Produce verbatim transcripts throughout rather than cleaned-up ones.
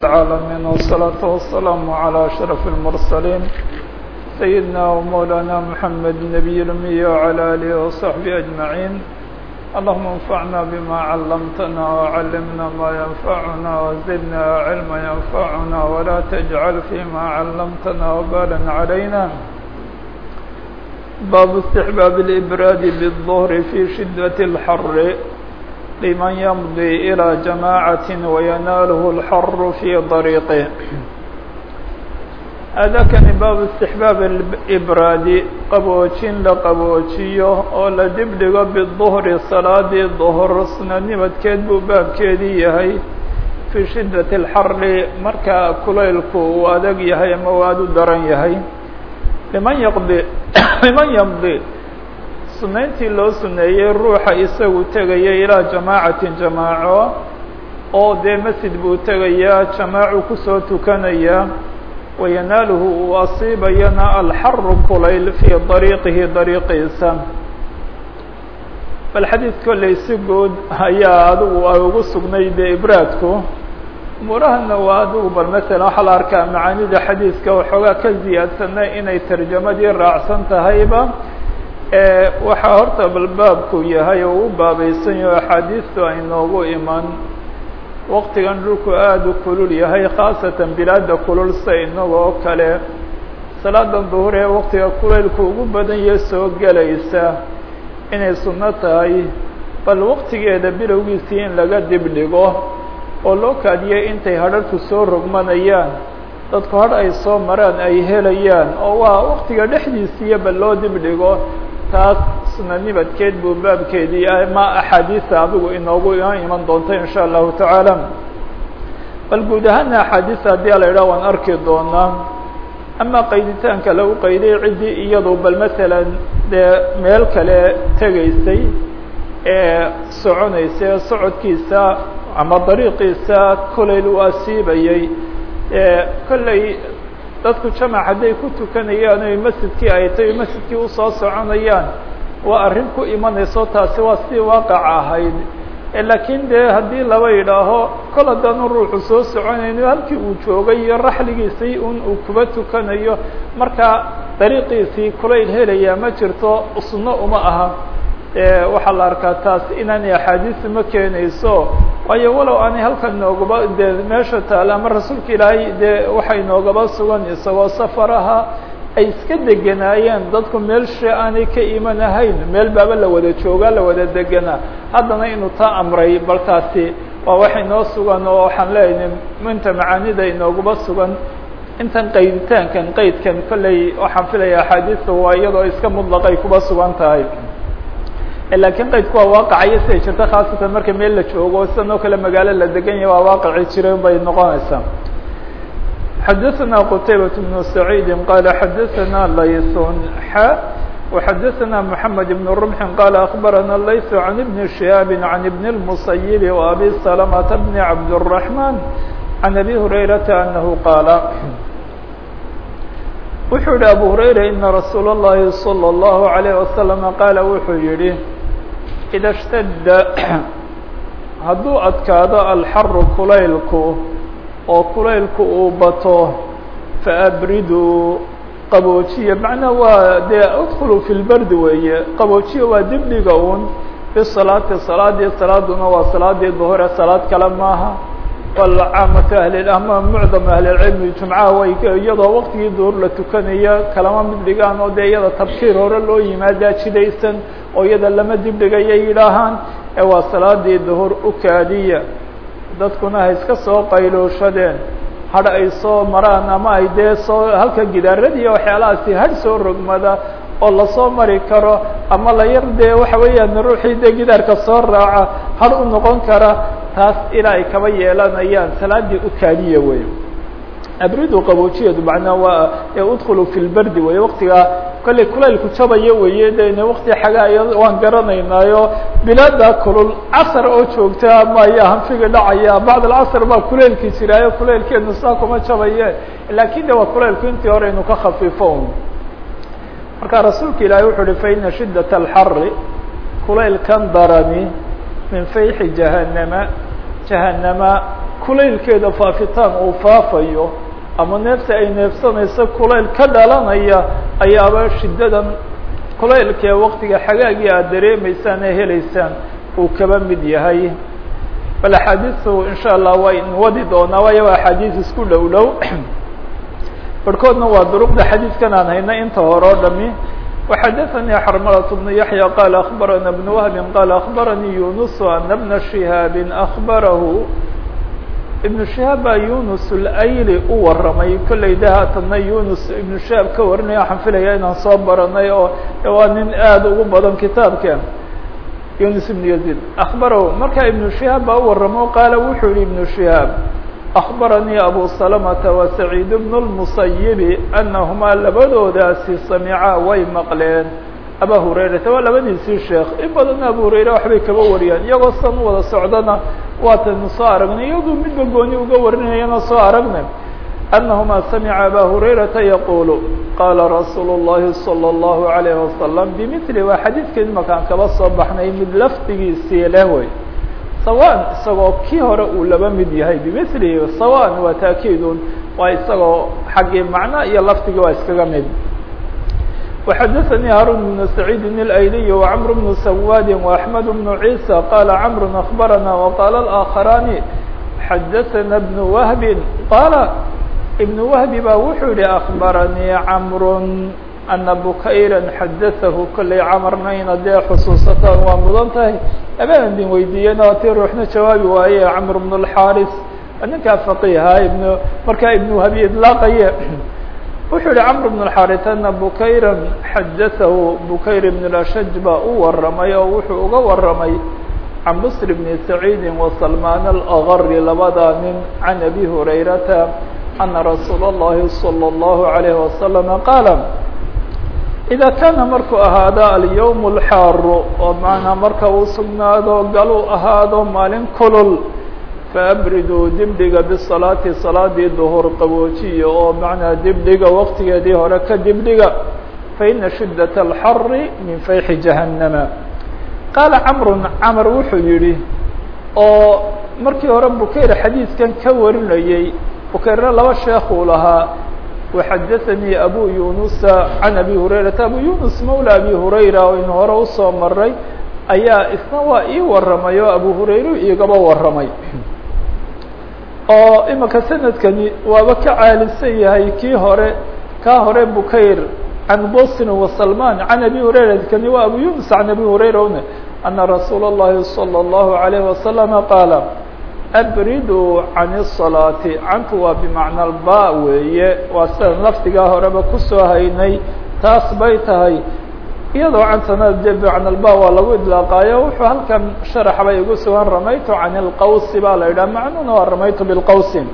العالمين والصلاة والسلام على أشرف المرسلين سيدنا ومولانا محمد النبي الأمي وعلى آله وصحبه أجمعين. اللهم انفعنا بما علمتنا وعلمنا ما ينفعنا وزدنا علما ينفعنا ولا تجعل فيما علمتنا وبالا علينا. باب استحباب الإبراد بالظهر في شدة الحر لمن يمضي إلى جماعة ويناله الحر في طريقه. هذا كان باب استحباب الإبراد قبوشين لقبوشيه أو لدبلغ بالظهر صلاة الظهر سننبت كذب باب كذيه في شدة الحر مركا كليلك وادقيه مواد دريه لمن يقضي لمن يمضي sunayntii loo suneeyey ruuxa isagu tegaya ilaa jamaacatin jamaaco oo dee masjid buu tegayaa jamaacu kusoo tukanaya wayanaaluhu uu asiibayana alxaru kulayl fii dariiqihi dariiqiisa. bal xadiid kolley si guud ayaa adigu ay ugu sugnay dee ibraadku umuurahana waa adigu bal masalan waxaa la arkaa macaanida xadiidka waxoogaa ka ziyaadsanay inay tarjamadii raacsan tahayba. waxaa horta balbaabku yahay oo u baabaysan yaho axaadiistu ay noogu iman waqtigan dhulku aada u kulul yahay khaasatan bilaada kulul sa inagoo kale salaadan duhur ee waqtiga kulaylku ugu badan yahe soo gelaysa inay sunno tahay bal waqtigeeda bilowgiisii in laga dibdhigo oo loo kaadiyay intay hadharhku soo rogmanayaan dadku hadh ay soo maraan ay helayaan oo waa waqtiga dhexdiisiiya bal loo dibdhigo taas sunanibadkeed buu baabkeedii ah ma axaadiisa adigu inoogu iman doonto in sha allahu tacaala. bal guud ahaana axaadiisa haddii la yidhaha waan arki doonaa. ama qayditaanka lagu qayday ciddii iyadu bal masalan dee meel kale tegaysay ee soconaysay socodkiisa ama dariiqiisa kulayl u asiibayay kolley dadku jamac hadday ku tukanayaan oy masjidkii ay tahay masjidkii usoo soconayaan waa arrin ku imanayso taasi waa sidii waaqac ahayd. laakiin dee haddii laba yidhaaho kol haddaanu ruuxu soo soconayno halkii uu joogay iyo raxligiisii un uu kuba tukanayo markaa dariiqiisii kulayl helayaa ma jirto sunno uma aha. waxaa la arkaa taas inaanay axaadiisu ma keenayso waayo walow aanay halkan noogaba dee meesha taala ama rasuulka ilaahay dee waxay noogaba sugan isagoo safaraha ay iska deganaayeen dadku meel shee aanay ka imanahayn meel baaba la wada joogaa la wada deganaa haddana inuu taa amray bal taasi waa waxay noo sugan oo waxaan leeyahay inta macaanida inoogaba sugan intan qayditaankan qaydkan kolley waxaan filaya axaadiista waa iyadoo iska mudlaqay kuba sugan tahay. laakiin qaydku waa waaqacaya siday jirta khaasatan marka meel la joogo sidan oo kale magaalo la degan yahay waa waaqaci jiray bay noqonaysaa. xadaثna qtaybaة بن سacيid qala xadaثna layث xa وxadaثna mحamed بن رمح qala أخbarana layث عan بن شهاab عan بن المصyب وأbي سلمة بن cabdالرحمن عan أbي هurayرaةa أنه qaala wuxuu yihi abu هurayra ina rasuul الlahi صلى الlaه عليه وasلم qaala wuxuu yihi ida اshtadda hadduu adkaado alxaru kulaylku oo kulaylku uu bato faabriduu qaboojiya macnaa waa dee udkhuluu fi lbardi weeye qaboojiya waa dibdhiga un bisalaati salaadii salaaduna waa salaadii duhore salaad kale maaha walcaamatu ahli ama mucdam ahlilcilmi jumcaha way iyadoo waqtigii duhur la tukanaya kalama mid dhigaan oo dee iyada tabkiir hore loo yimaadaa jidaysan oo iyada lama dibdhigaya yidhaahaan ee waa salaadii duhur u kaadiya dadkuna ha iska soo qaylooshadeen hadh ay soo maraan ama ay dee soo halka gidaaradiiya waxyaalahaasi hadh soo rogmada oo lasoo mari karo ama la yar dee waxa weeyaan ruuxii dee gidaarka soo raaca hadh u noqon kara taas ilaa ay kaba yeelanayaan salaadii u kaadiya wey. abridu qaboojiyadu macnaa waa udkhulu fi lbardi wey waqtiga kolley kulaylku jabaya weeye dena waqti xagaaya waan garanaynaayo bilaada kulul casar oo joogta ama ayaa hanfiga dhacaya bacd alcasr baa kulaylki jiraayo kulaylkeenu saa kuma jabaye laakin de waa kulaylku intii hore inu ka khafiifo un. marka rasuulka ilaahay wuxuu uhi faina shidaة alxari kulaylkan darani min fayxi jahanama jahanama kulaylkeeda faafitaan uu faafayo ama neefta ay neefsanayso kulayl ka dhalanaya ayaaba shiddadan kulaylkee waqtiga xagaagii aad dareemaysaan ee helaysaan uu kaba mid yahay. bal axaadiistu in sha allah waa in wadi doonaa waayo waa axaadiis isku dhow dhow barhkoodna waa duruqda xadiidkan aan hayna inta hore o dhami. وxadaثnي xrmlة بن yaحyى qال أخbarana بن وهب qال أخbarnii يuنس أna بna شhihاab أخbarahu iبن شhihاab baa yunus اlayli u waramay kolley de haatana yunus iبن شhihاab ka warinaya waxaan filaya inaan soo baranay oo waa nin aad ugu badan kitaabka yunus iبن يزيد أخbarahu marka iبن شhihاab baa u waramo qaala wuxuu yihi iبن شhihاab أخbarnii أbو سلمة وسعيid بن المسyب أنهmaa labadoodaasi samicaa way maqleen abا هurayrata waa labadiisii sheekh in badanna abu hurayre waxbay kaba wariyaan iyagoo san u wada socdana waataynu soo aragnay iyaduu midba gooni uga warinayana soo aragnay أنهmaa samca abا هurayrata yaqul qala rasuul الlahi صلى الlaه عليه وسلم بmثl waa xadiidkeed makaan kaba soo baxnay mid lafdigiisii leh wey sawan isagoo kii hore uu laba mid yahay bimilihi sawan waa taakiidun waa isagoo xaggii macno iyo lafdigii waa iskaga mid. وxadaثnي haarun بن سacيid الأyliي وcمr بن سwاd وأحمد بن عيسى qال cمr أخbarana وqال الآkخراni xadaثna بن وهب qال iبن وهب ba wuxuu yihi أخbaranii cمr أna bukayra xadaثahu kolley camarnayna dee xusuusataan waa mudan tahay abaan idin weydiiyena waa tii ruuxna jawaabi waaye camr بن الxاris ninkaa faqiha ibn markaa iبn وهb iطlaaqaye wuxuu yihi cمr بن الxاris أna bukayra xadaثahu bukayr بن الأshaj baa u waramay oo wuxuu uga waramay can bsr بn سacيidi وسلمان الأغr labadaa nin can abi هurayrata أna rasuul الlahi صلى الlaه عليه وسلم qaal إذا kaana markuu ahaado alyوم الxaaru oo macnaa marka uu sugnaado galuu ahaado maalin kulul faabriduu dibdhiga bالصalaati salaadii duhur qaboojiya oo macnaa dibdhiga waqtigeedii hore ka dibdhiga faإna shidaة الxari min fayxi جahannama. qaala cmru cmr wuxuu yihi oo markii hore bukayr xadiidkan ka warinayey bukayrna laba sheekuu lahaa وxadaثnii abu yunusa can abi hurayrata abu yunus mawla abi hurayra oo in hore usoo maray ayaa isna waa ii waramay oo abu hurayra igaba waramay oo imika sanadkani waaba ka caalisan yahay kii hore kaa hore bukayr can bosn وسلمان can abi hurayra kani waa abu yunus can abi hurayra un ana rasuul الlahi صلى الlaه عليه وسلم qaala abriduu can الصalaati canku waa bimacna alba weeye waa sidan lafdigaa horeba kusoo haynay taas bay tahay iyadoo cantana de bimacna alba waa lagu idlaaqaayo wuxuu halkan sharax bay igu sugan ramaytu can اlqawsi baa la yidhaha macnuna waa ramaytu bilqawsi.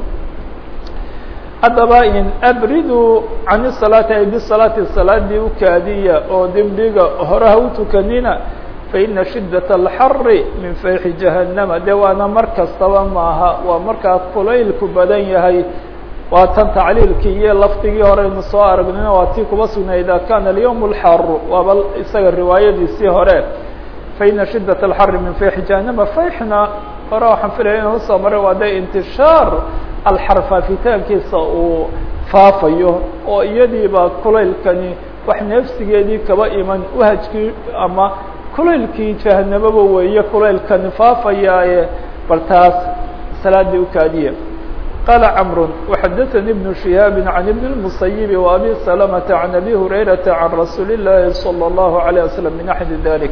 haddaba in abriduu can الصalaati ay bisalaati salaadii ukaadiya oo dibdhiga horeha u tukanina faina shidaة الxari min fayxi جahannama de waana mar kastaba maaha waa markaa kulaylku badan yahay waa tan tacliilkii iyo lafdigii horeynu soo aragnina waa tii kuba sugnay ida kana اlyوم الxaru waaba isaga riwaayadiisii hore faina shidaة الxari min fayxi جahannama fayxna hore waxaan filaya inu usoo maray waa de intishaar alxar faafitaankiisa uu faafayo oo iyadiiba kulaylkani wax neefsigeedii kaba iman wahajkii ama kulaylkii jahanababa weeye kulaylkani faafayaaye bal taas salaadii ukaadiya. qaala cmr وxadaثnي بن شhihاab عan بن المسyب وأbي سلمة عan أbي هurayrةa عan rasuuli الlahi صلى الlaه عليه وسلم min أحد ذلك.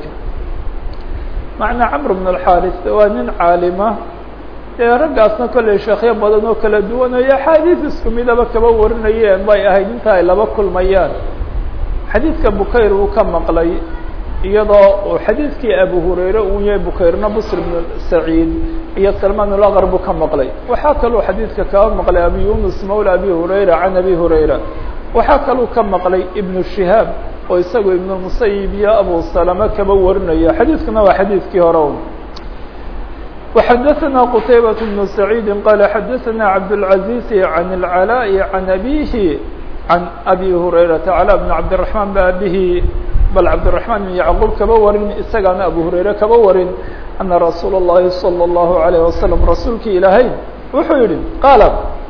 macnaa cمr بن الxاris waa nin caalima dee raggaasna kolley sheekyo badan oo kala duwan o axaadiis isku midaba kaba warinayeen bay ahayd inta ay laba kulmayaan. xadiidka bukayr uu ka maqlay iyadoo uu xadiidkii abu hurayre uu yahay bukayrna bsr بن سacيid iyo salman الأqr buu ka maqlay. waxaa kaluu xadiidka kaba maqlay abi yunus mawla abi hurayra can abi hurayra. waxaa kaluu ka maqlay ibnu shihaab oo isagu ibn الmusayib iyo abu salama kaba warinaya. xadiidkuna waa xadiidkii hore un. وxadaثna qtaybaة بن سacيid qala xadaثna cabdالعaزيز عan العلاء عan abihi عan abi hurayrata clى بn cabdiلرaحman ba abihi bal cabdiلرaحman بn yacquub kaba warin isagaana abu hurayre kaba warin ana rasuul الlahi صلى الlaه عليه وasلم rasuulkii ilaahay wuxuu yihi qaala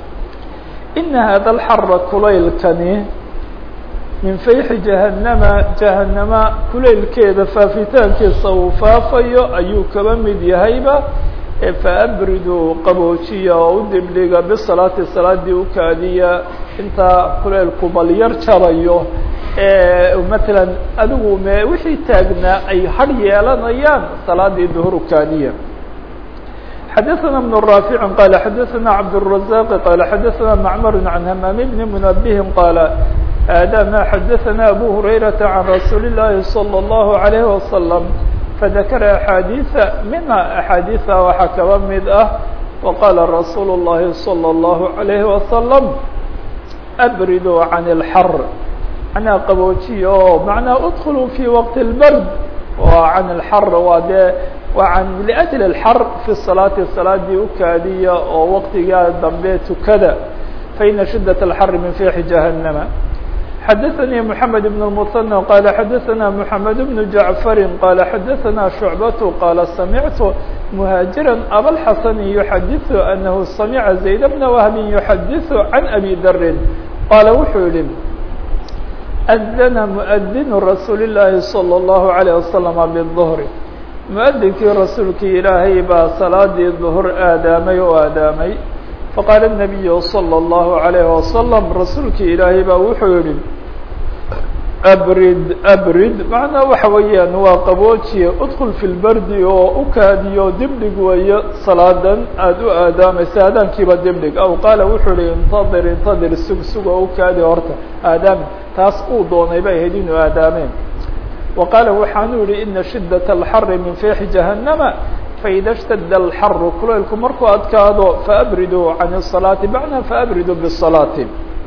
ina hada alxara kulaylkani min fayxi jahannama jahannama kulaylkeeda faafitaankiisa uu faafayo ayuu kaba mid yahayba faabriduu qaboojiya oo u dibdhiga bisalaati salaadii u kaadiya intaa kulaylku bal yar jabayo matalan adigu me wixii taagnaa ay har yeelanayaan salaadii duhur u kaadiya xadaثna بن رافع qال xadaثna cabdالرزاq qال xadaثna معmr عan hmam بn منبه qال hada ma xadaثna أbو هurayرaةa عan rasuuli الlahi صلى الlaه عليه وسلم fذakra أxاadiiثa minha أxaadiiثa waxaa kaba mid ah وqاla rasuul الlahi صلى الlaه عليه وسلم أbridوا عن الxr manaa qaboojiya oo manaa udkluu fi waqti اlbard wa can اlxar waa dee waa can liأjli اlxar fi salaati salaadii u kaadiya oo waqtigaa dambe tukada faina shidaة اlxar min fixi jahannama xadaثnii mحamed بن المثنى qala xadaثna mحamed بن jaعfari qala xadaثna شhucbaة qala samictu مhاaجirا abاlxasn yuxadiث anahu samca زayd bna whbi yuxadiث can abi dri qaala wuxuu yihi أdna mؤdin rasuul الlahi صلى الlaه عليه وسلم bالظهr mؤdinkii rasuulkii ilaahay baa salaadii ظهr aadaamay oo aadaamay faqaala النabiy صلى الlaه عليه وسلم rasuulkii ilaahay baa wuxuu yihi abrid abrid macnaa waxa weeyaan waa qaboojiye udkl fi lbardi oo u kaadiyo dibdhig weeyo salaadan aada u aadaamaysa aadaankiiba dibdhig aw qaala wuxuu yihi intadir intadir sug sug oo u kaadi horta aadaami taas uu doonay bay ahayd inuu aadaameen wa qaala waxaanu yihi ina shidaة اlxari min fixi jahannama faida اshtada اlxaru kulaylku markuu adkaado faabriduu can الصalaati macnaa faabriduu bالصalaati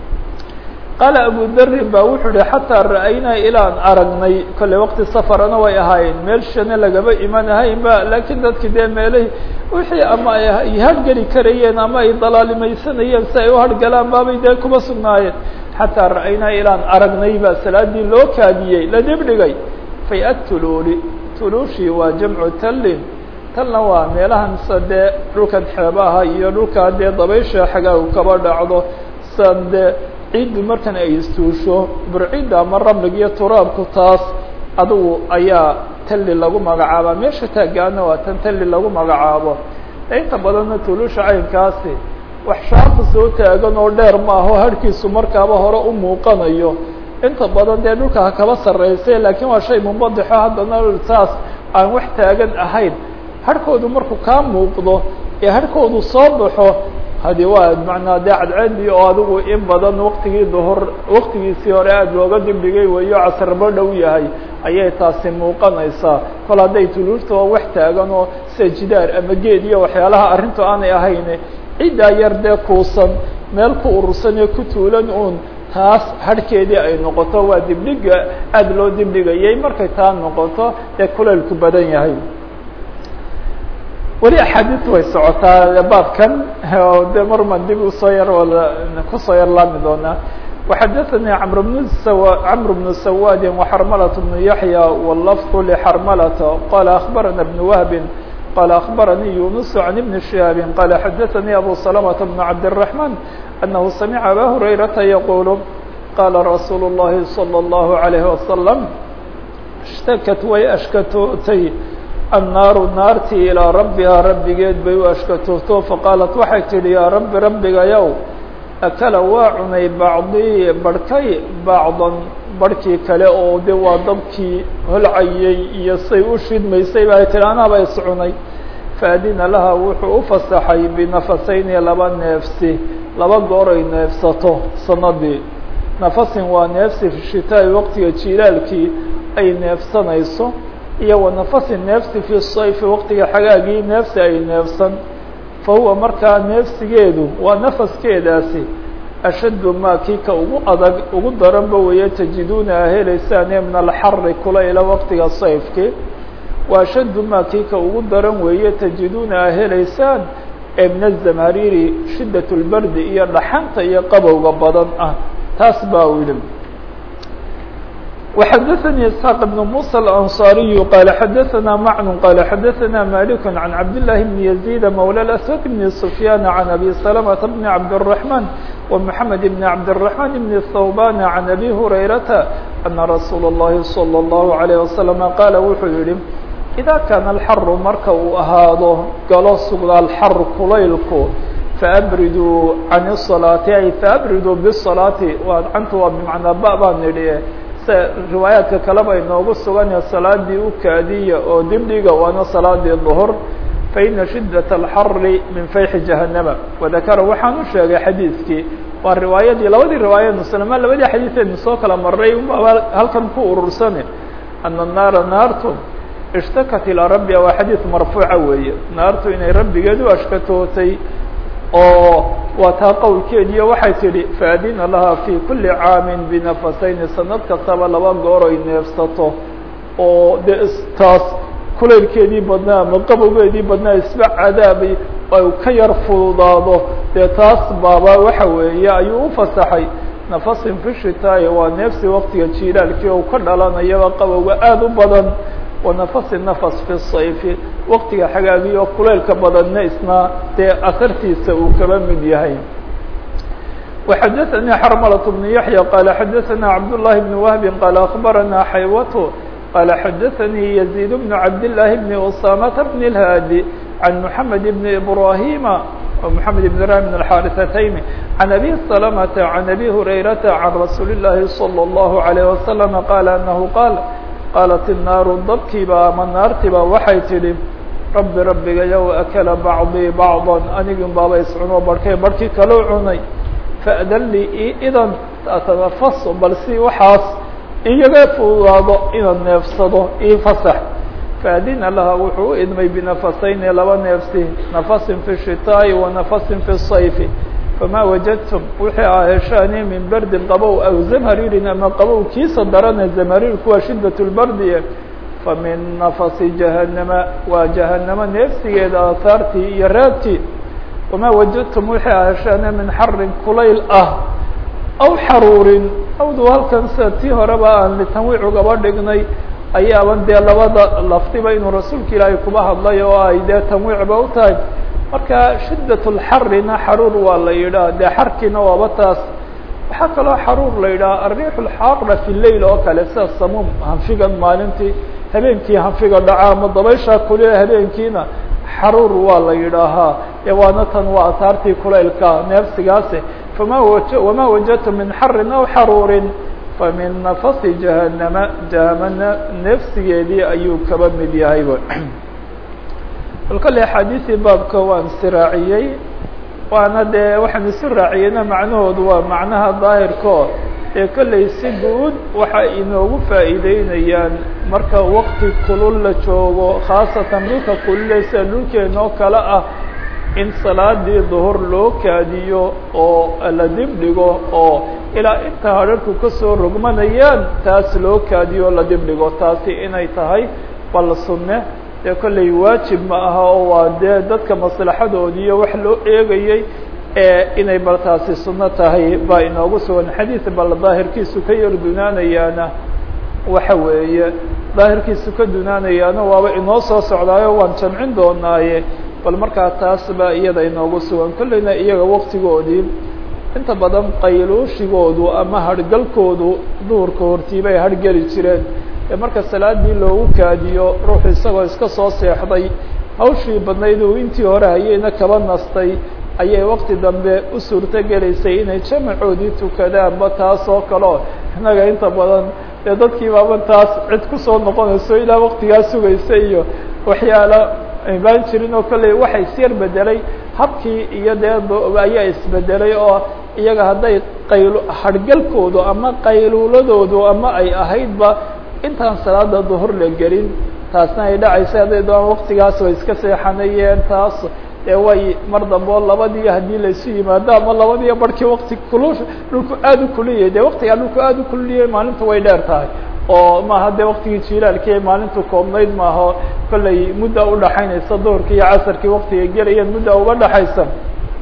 qaala abu darin ba wuxuu yihi xataa ra'aynaa ilaan aragnay kolle waqti safarana way ahaayeen meel shane lagaba imanahayn ba laakiin dadki dee meelhi wixii ama ay hargeli karayeen ama ay dalaalimaysanayeen si ay u hargalaan baabay dee kuma sugnaayeen xataa ra'aynaa ilaan aragnay baa salaadii loo kaadiyey la dibdhigay fay-ad tuluuli tuluushii waa jamcu tallin talna waa meelahan sa dee dhulkan xeebaha iyo dhulkaa dee dabaysha xagaagu kaba dhacdo san dee ciiddu markan ay istuusho burcidda ama ramlig iyo turaabku taas adugu ayaa talli lagu magacaabaa meesha taagaana waa tan talli lagu magacaabo inta badanna tuluusha caynkaasi wax shaarta soo taagan oo dheer maaho harhkiisu markaaba hore u muuqanayo inta badan dee dhulka ha kaba sarreysay laakiin waa shay mumbadixo haddana saas aan wax taagan ahayn harhkoodu markuu kaa muuqdo ee harhkoodu soo baxo hadi waa manaa dee cadceedii oo adigu in badan waktigii duhur waktigiisii hore aada looga dibdhigay weeyo casarba dhow yahay ayay taasi muuqanaysaa kol hadday tuluurta oo wax taagan oo sida jidaar ama geed iyo waxyaalaha arrintu aanay ahayn ciddaa yar dee kuusan meel ku urursan ee ku tuulan uun taas harhkeedii ay noqoto waa dibdhiga aada loo dibdhigayay markay taa noqoto dee kulaylku badan yahay weli axaadiis way socotaa baabkan oo de marman dib usoo yar wada kusoo yar laami doonaa وxadaثnي cمr بن cمr بن سwاd وxrmلة بن yaحyى واللفظ لxrmلة qال أخبرnا بن وهب qال أخبرني يونس عن بن شهاب qال xadaثnي أbو سلمة بن عبدالرحمن أنه سمع أbا هريرةa يقول qال رsuuل اللhi صلى الله عليه وسلم اشhtakت way ashkatootay الnaaru naartii ilىa rabbihaa rabbigeed bay u ashkatooto faqaalat waxay tidhi yaa rabbi rabbigayow akala waa cunay bacdii barhkay bacdan barhkii kale oo de waa dabkii holcayey iyo say u shidmaysay ba ay tihi anaaba is cunay faadina laha wuxuu u fasaxay binafasayni laba neefsi laba goor ay neefsato sanadii nafasin waa neefsi fi shitaa'i waqtiga jilaalkii ay neefsanayso iyo wanafasi neefsi fi sayfi waqtiga xagaagii neefsi ay neefsan fa huwa markaa neefsigeedu waa nafaskeedaasi ashaddu maa kii ka ugu adag ugu daranba weeye tajiduuna a helaysaan ee min alxari kulayla waqtiga sayfkii wa ashaddu maa kii ka ugu daran weeye tajiduuna a helaysaan ee min azamhariiri shidat lbardi iyo dhaxanta iyo qabowga badan ah taas baa u yidhi وxdثnي اسحاq بن موسى الأنصاري qال xdثna معن qال xdثna مالك عن عبد الله بن يزيد مولى الأسود بن سفيان عن أبي سلمة بن عبد الرحمن ومحمد بن عبد الرحمن بن الثوبان عن أبي هريرة أن رsuuل اللhi صلى الله عليه وسلم qال wuxuu yihi إذا كان الحر marka uu ahaado galo sugda الحر kulaylku فأbridوا عن الصلاaة ay فأbridوا بالصلاaة nt waa بمعنaa ba baan nidhi riwaayaadka kaleba inoogu sugan salaadii u kaadiya oo dibdhiga waana salaadii ظهر faإna شhidaة الحر min fayxi جahanama وذakara waxaan u sheegay xadiidkii waa riwaayadii labadii riwaaya mslma labadii xadiiثeednu soo kala maray halkan ku urursani أن الناara naartu اشhtakat ilىa rabbiha waa xadiiث marfuuca weeye naartu inay rabbigeed u ashkatootay oo waa taa qowlkeediiyo waxay tidhi faadina laha fي kuli caamin binafasayni sanad kastaba laba goor ay neefsato oo de taas kulaylkeedii badnaa ama qabowgeedii badnaa isba cadaabay ay ka yar fududaado dee taas baaba waxa weeye ayuu u fasaxay nafasin fi shitaa'i waa neefsi waktiga jiilaalkii oo ka dhalanayaba qabowga aada u badan wanafasi nafas fi sayfi waktiga xagaagii oo kulaylka badanna isna dee asartiisa uu kaba mid yahay وxdثnي xرملة بن يحيى qال xdثna عبد الله بن وهب qال أخبرنا حyوة qال xdثnي يزيد بن عبد الله بن أسامة بن الهادي عن محمد بن إبراهيم ومحمد بن إبراهيم بن الحارثتين عن أبي سلمة عن أبي هريرة عن رsuuل اللhi صلى الله عليه وسلم qال أنه qال qاaلت الناar dabkiiba ama naartiba waxay tidhi rabbi rabbigayow akla bacضii bacضا anigin baaba iscuno barhkay barhkii kaloo cunay faأdan lii idan atanafas bal si waxaas iyaga fududaado inaan neefsado ii fasax faadina laha wuxuu u idmay binafasayni laba neefsi nafasin fi الshitaaءi wanafasin fi الصayfi fama wajadtum wixii aa heshaani min berdin qabow aw zamhariirin ama qabow kiisa darana zamhariirku waa shidaة اlbardi famin nafasi jahanama waa jahanamo neefsigeeda aahaartii iyo raadtii wama wajadtum wixii aa heshaani min xarin kulayl ah aw xaruurin awdu halkan sida tii horeba aan litanwiic ugaba dhignay ayaaban dee labada laftiba inuu rasuulka ilaahay kuba hadlay oo ay dee tanwiicba u tahay marka shidaة الxarina xaruur waa la yidhaha dee xarkiina waaba taas waxaa kaloo xaruur la yidhaha الriix الxaaqda fi leyl oo kale sida samuum hanfigan maalintii habeenkii hanfiga dhaca ama dabaysha kulia habeenkiina xaruur waa la yidhaahaa e waana tan waa asaartii kulaylka neefsigaasi fama wama wajadtum min xarin aw xaruurin famin nafasi jahanama jahanama neefsigeedii ayuu kaba mid yahay bal kale axaadiisii baabka waan israaciyey waana dee waxaan isu raaciyeyna macnahoodu waa macnaha daahirko ee kolley si guud waxa inoogu faa'iideynayaan marka wakti kulul la joogo khaasatan dhulka kulule sida dhulkeenoo kale ah in salaadii duhur loo kaadiyo oo la dib dhigo oo ilaa inta hadharhku kasoo rogmanayaan taas loo kaadiyo o la dib dhigo taasi inay tahay bal sunne dee kolley waajib ma aha oo waa dee dadka maslaxadoodiiyo wax loo eegayey ee inay bal taasi sunno tahay baa inoogu sugan xadiid bal daahirkiisu ka yar dunaanayaana waxa weeye daahirkiisu ka dunaanayaana waaba inoo soo socdaayo waan jamcin doonaaye bal markaa taas baa iyada inoogu sugan kolleyna iyaga waktigoodii inta badan qayluushigoodu ama harhgalkoodu duhurka hortiibay harhgeli jireen ee marka salaadii loogu kaadiyo ruuxu isagoo iska soo seexday hawshii badnayd uu intii hore hayeyna kaba nastay ayay wakti dambe u suurto gelaysay inay jamacoodii tukadaanba taas oo kaleo innaga inta badan dee dadkii baaba taas cid kusoo noqonayso ilaa waktigaa sugaysa iyo waxyaala baan jirin oo kolley waxa isyar bedelay habkii iyo dee ayaa isbedelay oo iyaga hadday qaylu harhgalkoodu ama qayluuladoodu ama ay ahaydba intaan salaada duhur la gelin taasna ay dhacaysa hadday doon waktigaas way iska seexanayeen taas ee way mar dambe oo labadii haddii laysu yimaado ama labadiiyo barhkii wakti kulu dhulku aada u kuliyay dee waktigaa dhulku aada u kuliyay maalinta way dheer tahay oo maaha dee waktigii jilaalkii ay maalintu koobnayd maaho kolley mudda udhaxaynaysa duhurkii iyo casarkii waktiga gelayeen mudda uga dhaxaysa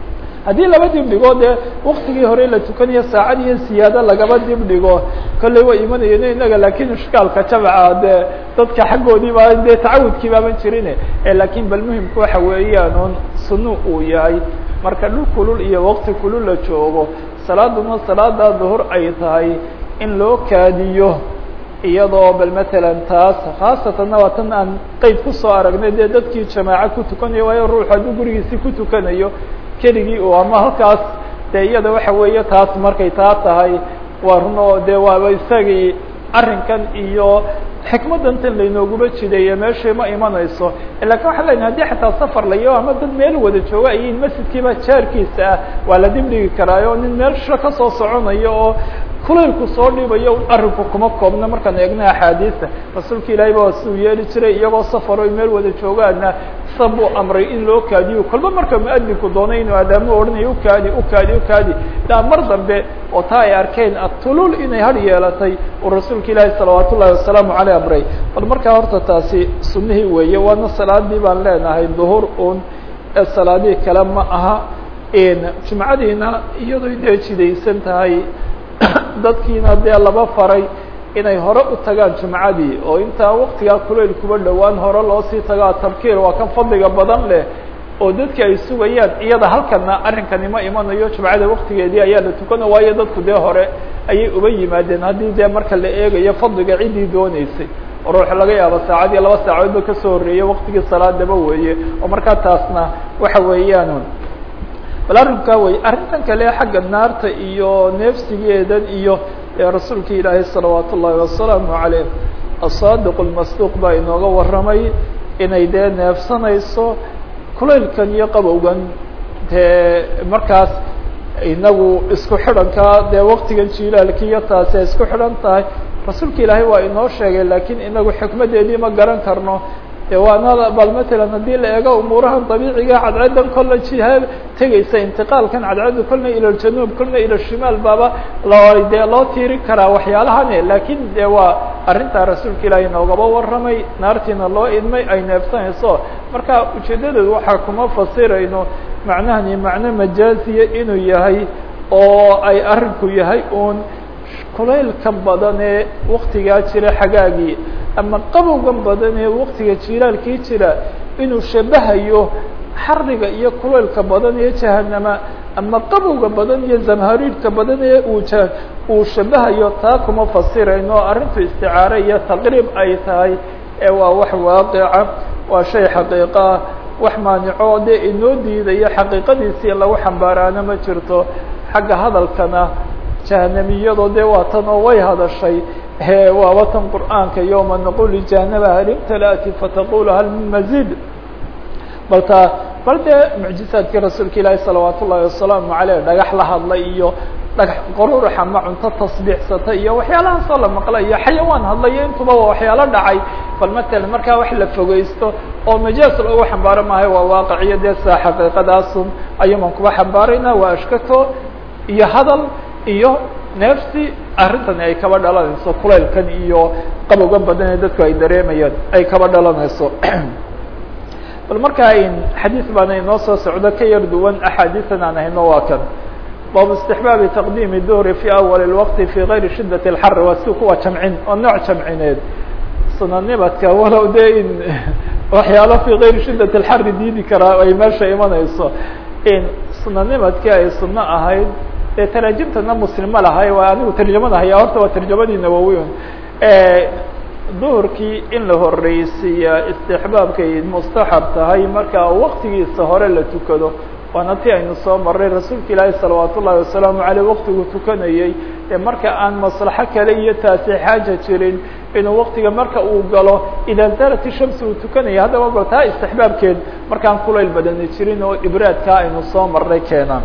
haddii laba dib dhigo dee waktigii hore la tukanayo saacad iyo siyaado lagaba dib dhigo kolley waa imanayeen inaga laakiin ishkaalka jamca dee dadka xaggoodii baa dee tacawudkii baaban jirin laakiin bal muhimku waxa weeyaan un sunu uu yahay marka dhul kulul iyo waqti kulul la joogo salaaduna salaada duhur ay tahay in loo kaadiyo iyadoo bal matalan taas khaasatanna waa tan aan qeyb kusoo aragnay dee dadkii jamaaco ku tukanayo waayo ruuxu hadduu gurigiisii ku tukanayo keligii oo ama halkaas dee iyada waxa weeye taas markay taa tahay waa run oo dee waaba isagii arrinkan iyo xikmaddan tan laynooguba jideeye meeshii ma imanayso lakin waxaan lenahay hadii xataa safar layo ama dad meel wada jooga ayin masjidkiiba jaarkiisa ah waa la dib dhigi karaayo nin meelsha kasoo soconayo oo kulaylku soo dhibayo arrinku kuma koobna markaan eegna axaadiista rasuulka ilaahay ba siduu yeeli jiray iyagoo safaro meel wada joogaana sa buu amray in loo kaadiyo kolba marka muadinku doonay inuu aadaamo odhanayo ukaadi ukaadi ukaadi daa mar dambe oo taa ay arkeen atulul inay har yeelatay uu rasuulka ilaahay salawaat ullahi wasalaamu caleyh amray bal markaa horta taasi sunnihii weeye waana salaadii baan leenahay duhur un ee salaadihii kale ma aha jumcadiina iyadoo dee jidaysan tahay dadkiina dee laba faray inay hore u tagaan jumcadii oo intaa waktigaa kulayl kuba dhowaan hore loosii tagaa tabkiir waa kan fadliga badan leh oo dadki ay sugayaan iyada halkana arrinkani ma imanayo jumcada waktigeedii ayaa la tukana waayo dadku dee hore ayay uba yimaadeen haddii dee marka la eegayo fadliga ciddii dooneysay oo ruux laga yaabo saacad iyo laba saacadoodba kasoo horreeyey waktigii salaadaba weeye oo markaa taasna waxa weeyaan bal arrinkaa wey arrintan kale xagga naarta iyo neefsigeedan iyo rasuulka ilaahay salawaat ullaahi wasalaamu caleyh asaadiq lmasduuq baa inooga warramay inay dee neefsanayso kulaylkan iyo qabowgan dee markaas inagu isku xidhankaa dee waktigan jilaalki iyo taasi ay isku xidhan tahay rasuulka ilaahay waa inoo sheegay lakiin inagu xikmadeedii ma garan karno de waana bal matalan haddii la eego umuurahan dabiiciga cadceedan kolla jiha tegaysa intiqaalkan cadceedu kolna ila ljanuub kolna ila shimaal baaba loo dee loo tiiri karaa waxyaalahane lakin de waa arrintaa rasuulka ilaahay noogaba warramay naartiina loo idmay ay neefsanayso marka ujeedadeedu waxaa kuma fasirayno macnahani macno majaaziya inuu yahay oo ay arrinku yahay uun kulaylka badan ee waktigaa jira xagaagii ama qabowgan badan ee waktiga jilaalkii jira inuu shabahayo xariga iyo kulaylka badan ee jahanama ama qabowga badan iyo zamhariirka badan ee uu uu shabahayo taa kuma fasirayno arrintu isticaare iyo taqriib ay tahay ee waa wax waaqica waa shay xaqiiqa ah wax maanico dee inoo diidayo xaqiiqadiisii lagu xambaaraana ma jirto xagga hadalkana jahanamiyado dee waa tan oo way hadashay waaba tan qur'aanka yowma naqul lijahanama hal imtala'ti fataqulu hal min mazid bal taa bal dee mucjizaadkii rasuulka ilaahi salawaat ullahi wasalaamu caleyh dhagax la hadlay iyo dhagax qorurax ama cunto tasbiixsata iyo waxyaalahaasoo la maqlay iyo xayawaan hadlayo intuba waa waxyaalo dhacay bal matalan markaa wax la fogeysto oo majaas loogu xambaaro maayo waa waaqiciyo dee saa xaqiiqadaasun ayuuman kuba xambaarayna waa ashkato iyo hadal iyo neefsi arrintani ay kaba dhalanayso kulaylkan iyo qabowgan badan ee dadku ay dareemayaan ay kaba dhalanayso bal markaa xadiis baana inoo soo socdo ka yar duwan axaadiisan aan hayno waa kan baabu istixbaabi taqdiimi duhri fi awali اlwaqti fi gayri shidat اlxar waa si kuwa jamcin oo nooc jamcineed sunanimadka walow dee in waxyaalo fi gayri shidat اlxari diidi karaa ay meesha imanayso in sunanimadkii ay suno ahayd ee taraajimtana muslim ma lahay waa anigu tarjamada haya horta waa tarjamadii nawowi duhurkii in la horeysiiya istixbaabkay mustaxab tahay marka waktigiisa hore la tukado waana ti aynu soo maray rasuulka ilaahi salawaat ullahi wasalaamu caleyh waktigu tukanayey ee marka aan maslaxo kale iyo taasi xaaja jirin inuu waktiga marka uu galo idaa zaalat shamsi uu tukanaya haddaba bal taa istixbaabkeed markaan kulayl badani jirin oo ibraadkaa aynu soo maray keenaan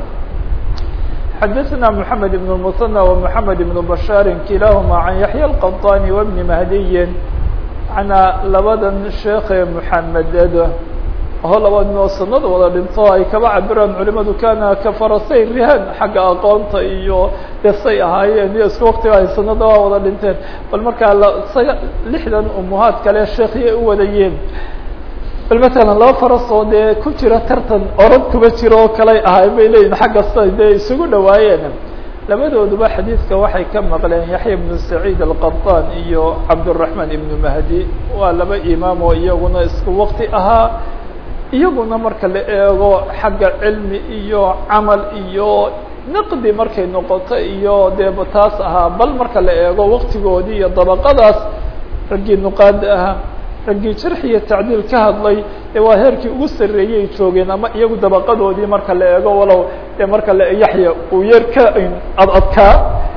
xdثna محamed بن المثنى ومحamed بن بشhاr kilahma عan yaحyى الqطاni وبن mahdiyi ana labadan sheeke محameded oo labadnoo sanad wada dhinto ay kaba cabiraan culimadu kana kafarasay rihan xagga aqoonta iyo desay ahaayeen iyo isku waktiga ay sanada waa wada dhinteen bal markaa saga lixdan umuhaad kale sheekhiya u wadayeen bal matalan laba farasoo dee ku jira tartan orod kuba jiro oo kaley ahay bay leeyihin xaggasta dee isugu dhawaayeen labadooduba xadiidka waxay ka maqleen yaxya ibnu saciid alqaطaan iyo cabdالraحman ibnu mahdi waa laba imaam oo iyaguna isku waqti ahaa iyaguna marka la eego xagga cilmi iyo camal iyo naqdi markay noqoto iyo deeba taas ahaa bal marka la eego waqtigoodii iyo dabaqadaas raggii nuqaada ahaa raggii jarx iyo tacdiil ka hadlay ee waa heerkii ugu sarreeyay joogeen ama iyagu dabaqadoodii marka la eego walow dee marka la yaxya uu yar ka ad adkaa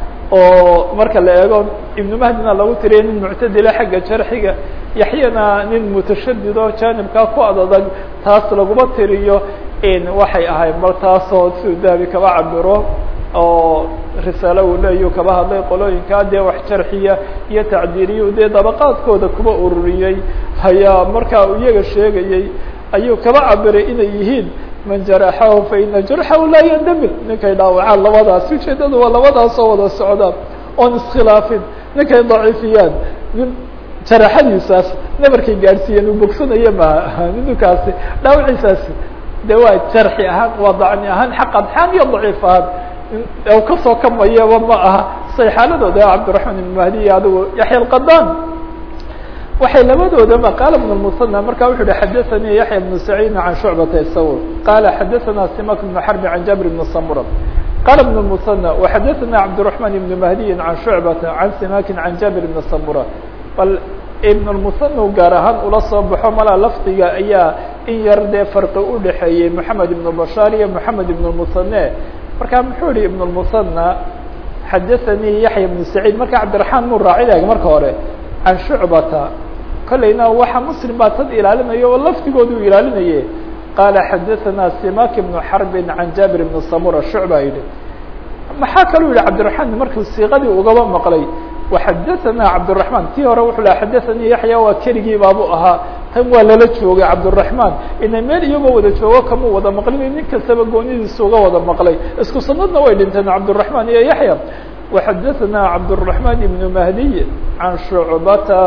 oo marka la eego ibnu mahdina lagu tiriyay nin muctadila xagga jarxiga yaxyana nin mutashadid oo jaanibkaa ku adadag taas laguma tiriyo waxay ahayd mar taasoo siduu dahabi kaba cabiro oo risaalo uu leeyu kaba hadlay qolooyinkaa dee wax jarxiya iyo tacdiiliyu dee dabaqaadkooda kuba ururiyey hayaa markaa iyaga sheegayey ayuu kaba cabiray inay yihiin man jaraxahu fa ina jarxahu laa yandamir ninkay dhaawacaan labadaas ujeedadu waa labadaasoo wada socdaan oon iskhilaafin ninkay daciifiyaan nin jaraxadiisaas nabarkay gaadhsiiyeen uu bogsanayo maaha ninkaasi dhaawaciisaasi de waa jarxi ahaan waa dacni ahaan xaq adxaan iyo daciif ahaan kasoo kamayaba ma aha say xaaladooda cabdiraحman ibn mahdi iyo adigu yaxya alqadan waxay labadoodaba qaala ibn اmusanى marka wuxu uhi xadaثanii yaxya ibnu saciidin can shucbata isago qaala xadaثana simak ibnu xarbi can jabr ibn samura qaala ibn اmusanى waxadaثana cabdالرaحman ibn mahdiyi can shucbata can simakin can jabr ibn samura bal ibn اmusanى gaar ahaan ula soo baxo malaa lafdiga ayaa in yar dee farqi udhaxeeyey moxamed ibn bashaar iyo moxamed ibn اmusanى marka muxuu yihi ibn اmusanى xadaثanii yaxya ibnu saciid marka cabdiraحmaan muu raacidaag marka hore can shucbata kolleyna waxa muslim baa tad ilaalinayo oo lafdigoodu ilaalinaye qaala xadaثana simak ibnu xarbin can jabir ibn samura shucba yihi maxaa kaluu yihi cabdiraحmaan markuu siiqadii ugaba maqlay waxadaثana cabdالرaحman tii hore wuxuu laha xadaثanii yaxya waa keligii baabuu ahaa tan waa lala joogay cabdالرaحman ina meel iyagoo wada joogo kamuu wada maqlin nin kastaba goonidiisa uga wada maqlay isku sanadna way dhinteen cabdالرaحman iyo yaxya waxadaثana cabdالرaحman ibn mahdiy can shucbata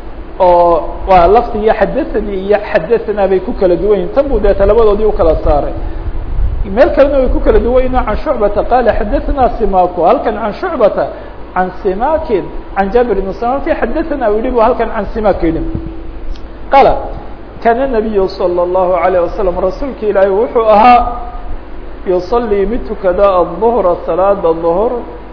oo waa laftigii xadaثanii iyo xadaثanaa bay ku kala duwan yihin tan buu deeta labadoodii ukala saaray meel kalena way ku kala duwan yihin can shucbata qaala xadaثana simaku halkan can shucbata can simakin can jabir ibn samaki xadaثana u yihi bu halkan can simak yihi qaala kana nabiyu salى الlahu عalيه wasalam rasuulka ilaahi wuxuu ahaa yusalii mid tukada aلظhra salaada ظhr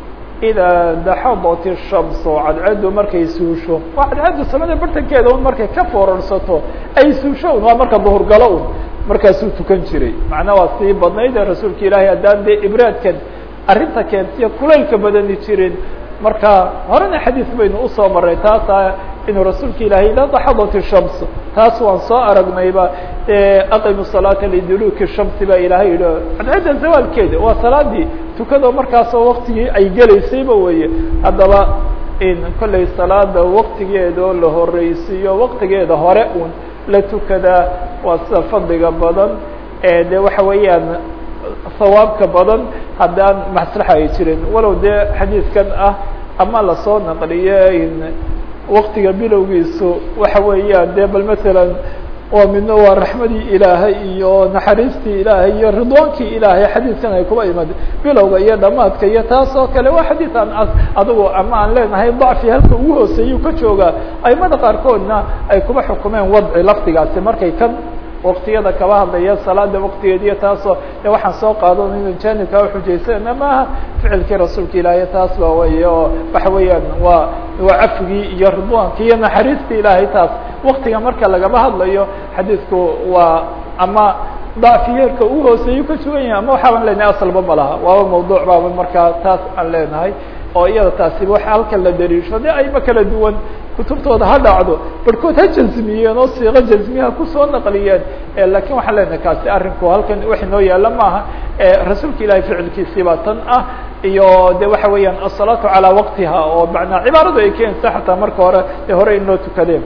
idaa daxadat الshamsu cadceedu markay suusho waa cadceedu samada bartankeeda un markay ka foorarsato ay suusho un waa marka duhur galo un markaasuu tukan jiray macnaa waa sii badnayd ee rasuulka ilaahi haddaan dee ibraadkan arrinta keentiya kulaylka badani jirin marka horena xadiis baynu usoo maray taasa inuu rasuulka ilaahay idaa daxadat الshams taas waan soo aragnayba aqimu salaata liduluki shamsi baa ilaahay yihi cadceedda zawaalkeeda waa salaadii tukado markaasoo waktigii ay gelaysayba weye haddaba in kollay salaada waktigeeda oo la horeysiiyo waktigeeda hore un la tukadaa waa sida fadliga badan ee de waxa weeyaan sawaabka badan haddaan maslaxa ay jirin walow dee xadiiskan ah ama lasoo naqliye in waktiga bilowgiisu waxa weeyaan dee bal matalan waa midna waa raxmadii ilaahay iyo naxariistii ilaahay iyo ridwaankii ilaahay xadiiskan ay kuba imad bilowga iyo dhamaadka iyo taas oo kale waa xadiis aan adigu ama aan leenahay dacfi halka ugu hooseeyuu ka jooga aimada qaarkoodna ay kuba xukumeen wadci lafdigaasi markay kan waktiyada kaba hadlaya salaada waktigeediyo taasoo de waxaan soo qaadon inu janibka uxujaysana maaha ficilkii rasuulka ilaahay taas ba wey oo waxa weeyaan waa waa cafigii iyo ridwaankii iyo naxariistii ilaahay taas waktiga marka lagaba hadlayo xadiidku waa ama dacfiyeerka ugu hooseeyu ka sugan yahay ama waxaaban leenahay asalba ma laha waaba mawduuc baaba markaa taas aan leenahay oo iyada taasi waxa halkan la dariisho de ayma kala duwan kutubtooda ha dhacdo barhkood ha jazmiyeen oo siiqo jazmiha kusoo naqliyeen lakin waxaan leenahay kaasi arrinku halkan wax inoo yaala maaha rasuulka ilahay ficilkiisii baa tan ah iyo de waxa weeyaan asalaatu calaa waqtiha oo manaa cibaaradu ay keenaysa xataa marka hore de hore in loo tukadeen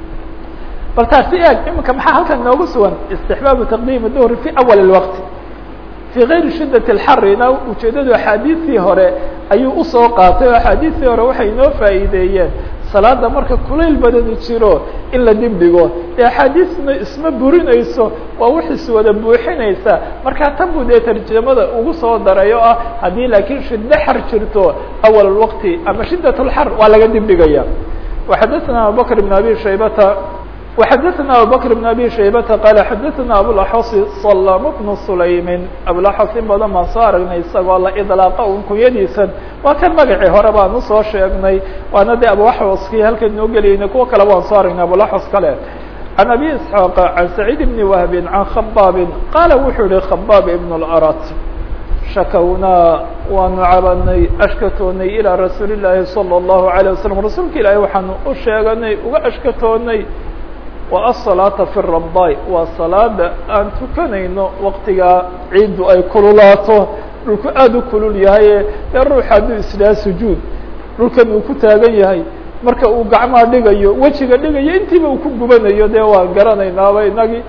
bal taasi eeg iminka maxaa halkan noogu sugan istixbaabu taqdiimi duhri fi awal اlwaqti في غayri shidaة الxarina ujeedadu axaadiistii hore ayuu usoo qaatay o axaadiistii hore waxay inoo faa'iideeyeen salaada marka kulayl badani jiro in la dib dhigo dee axaadiisna isma burinayso waa wix iswada buuxinaysa markaa tan buu dee tarjamada ugu soo daray oo ah haddii laakiin shiddo xar jirto awal waqti ama shiddat lxar waa laga dib dhigaya waxadaثna abubakr bn abi shaybata وxdثna abubكر بن abي شhaybةa qال xadثna abوaxوص صلام بن سlaymin abوaxوص in badan baan soo aragnay isagoo la iطلاaqa un kunyadiisan waa kan magacii hore baan usoo sheegnay waana de abوaxوصkii halkan noo gelayna kuwo kale waan soo aragnay abوaxوص kale عن أbي اسحاaq عن سعيد بن وهب عن خباab qاala wuxuu yihi خباab بن الأرت shakawnaa waanu cabanay ashkatoonay ilىa rasuuli الlahi صلى الlaهu عليه وسلم rasuulka ilaahi waxaanu u sheeganay uga ashkatoonay wa aلصalaaةa fi الرabاء waa salaada aan tukanayno waqtigaa ciiddu ay kululaato dhulku aad u kulul yahay dee ruux hadduu isdhaa sujuud dhulkan uu ku taagan yahay marka uu gacmaa dhigayo wejiga dhigayo intiiba uu ku gubanayo dee waan garanaynaaba inagii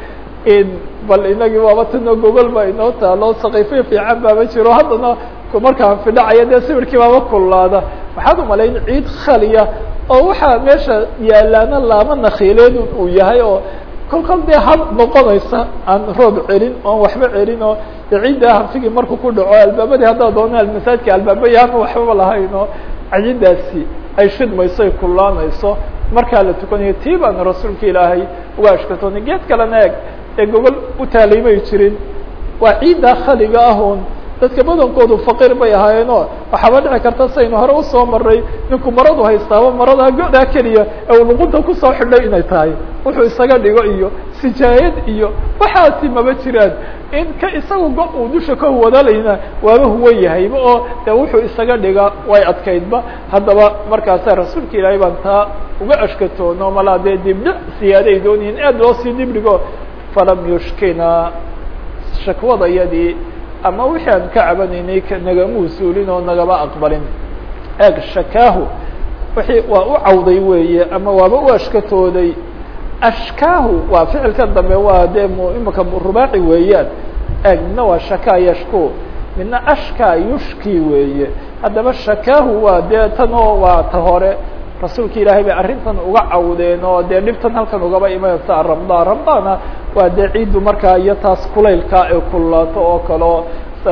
bal inagii waaba tino gogol ba inoo taalo saqiifyo fiican baaba jiro haddana markaan fidhacaya dee sawirkii baaba kululaada waxaad umalayn ciid khaliya oo waxaa meesha yaalaana laama nakhiileed uu yahay oo kolkol dee had noqonaysa aan roob celin oon waxba celin oo de ciiddaa hanfigii markuu ku dhaco albaabadii haddaa doona masaajidka albaaba yaana waxbaba lahayn oo ciiddaasi ay shidmayso ay kululaanayso markaa la tukanayo tii baana rasuulka ilaahay uga ashkatoonay geed kalena eeg ee gogol u taaliimay jirin waa ciiddaa khaliga ahoon dadka badankoodu faqiir bay ahaayeenoo waxaaba dhici karta saynu hore usoo maray ninku maradu haystaaba maradaa godaa keliya ee uu luqunta kusoo xidhay inay tahay wuxuu isaga dhigo iyo sijaayad iyo waxaasi maba jiraan in ka isagu go uu dusha ka huwadalayna waaba huwan yahayba oo dee wuxuu isaga dhiga way adkaydba haddaba markaasa rasuulka ilaahay baan taa uga ashkatoono malaa dee dibdhic siyaaday dooniyiin aad loo sii dibdhigo falam yushkina shakwadayadii ama wixii aan ka cabanaynay nagama usuulin oo nagama aqbalin eeg shakaahu wixii waa u cawday weeye ama waaba u ashkatooday ashkaahu waa ficilka dambe waa dee imaka rubaaci weeyaan eeg midna waa shakaa yashku midna ashkaa yushki weeye haddaba shakaahu waa dee tan oo waa ta hore rasuulka ilaahay bay arrintan uga cawdeen oo dee dhibtan halkan ugaba imanaysa ramdaan ramdaana waa dee ciiddu markaa iyo taas kulaylka ee kululaato oo kaleo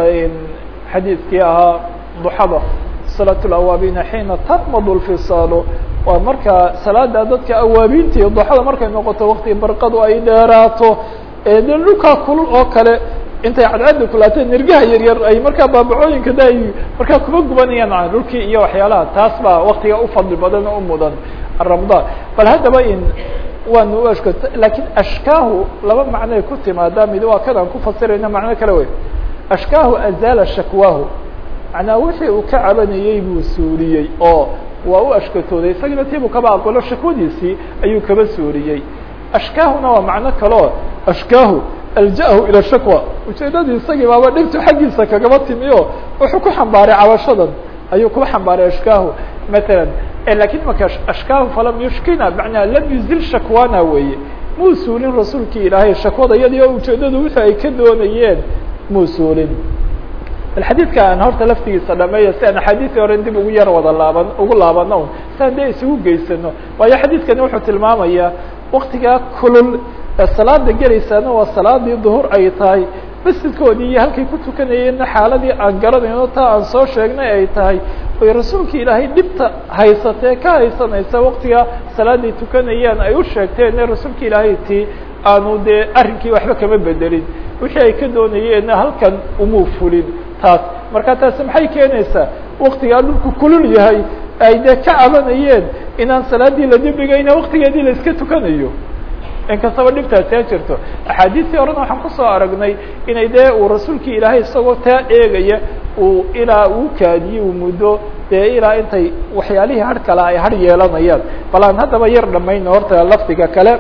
xadiidkii ahaa duxada salaat lawaabiina xiina tarmadu lfisaalu waa markaa salaada dadka awaabiinta iyo duxada markay noqoto wakti barqadu ay dheeraato ee dee dhulkaa kulul oo kale intay cadcadda kulaateen nirgaha yaryar ay markaa baabacooyinka da ay markaa kuma gubanayaan dhulkii iyo waxyaalaha taas baa waktiga ufadli badan oo umudan ramdaan bal haddaba in waanu u ashkato lakin ashkaahu laba macnoay ku timaadaa mid waa kadaan ku fasirayna macno kale wey ashkaahu azaala shakwaahu macnaa wixii uu ka cabanayey buu suuliyey oo waa u ashkatooday isagina tiibuu kaba aqbalo shakwadiisii ayuu kaba suuliyey ashkaahuna waa macno kaleo ashkaahu alja'ahu ila shakwa ujeedadii isagii baaba dhibtu xaggiisa kagaba timi o wuxuu ku xambaaray cabashadan ayuu ku xambaaray ashkaahu matalan lakin marka ashkaahu falam yushkina macnaa lam yuzil shakwana weeye muu suulin rasuulkii ilaahay shakwada iyadii oo ujeedadu wixii ay ka doonayeen muu suulin bal xadiidka aan horta laftigiisa dhameeyo si aan axaadiisii hore dib ugu yar wada laaban ugu laabano si aan dee isugu geysano waayo xadiidkani wuxuu tilmaamayaa waktigaa kulul ee salaada gelaysaana waa salaadii duhur ay tahay masjidkoodii iyo halkay ku tukanayeenna xaaladii aan garanayno taa aan soo sheegnay ay tahay oy rasuulka ilaahay dhibta haysatee ka haysanaysa waktigaa salaaday tukanayaan ay u sheegteen rasuulka ilaahay tii aanu dee arrinkii waxba kama bedelin wixii ay ka doonayeenna halkan umuu fulin taas marka taasi maxay keenaysaa waktigaa dhulku kulul yahay ay dee ka cabanayeen inaan salaadii la dibdhigayna waktigeedii la iska tukanayo inkastaba dhibtaasi ha jirto axaadiistii horena waxaan kusoo aragnay inay dee uu rasuulkii ilaahay isagoo taa eegaya uu ilaa uu kaadiye uu muddo dee ilaa intay waxyaalihii har kale ay har yeelanayaan bal aan haddaba yar dhamayno horta lafdiga kale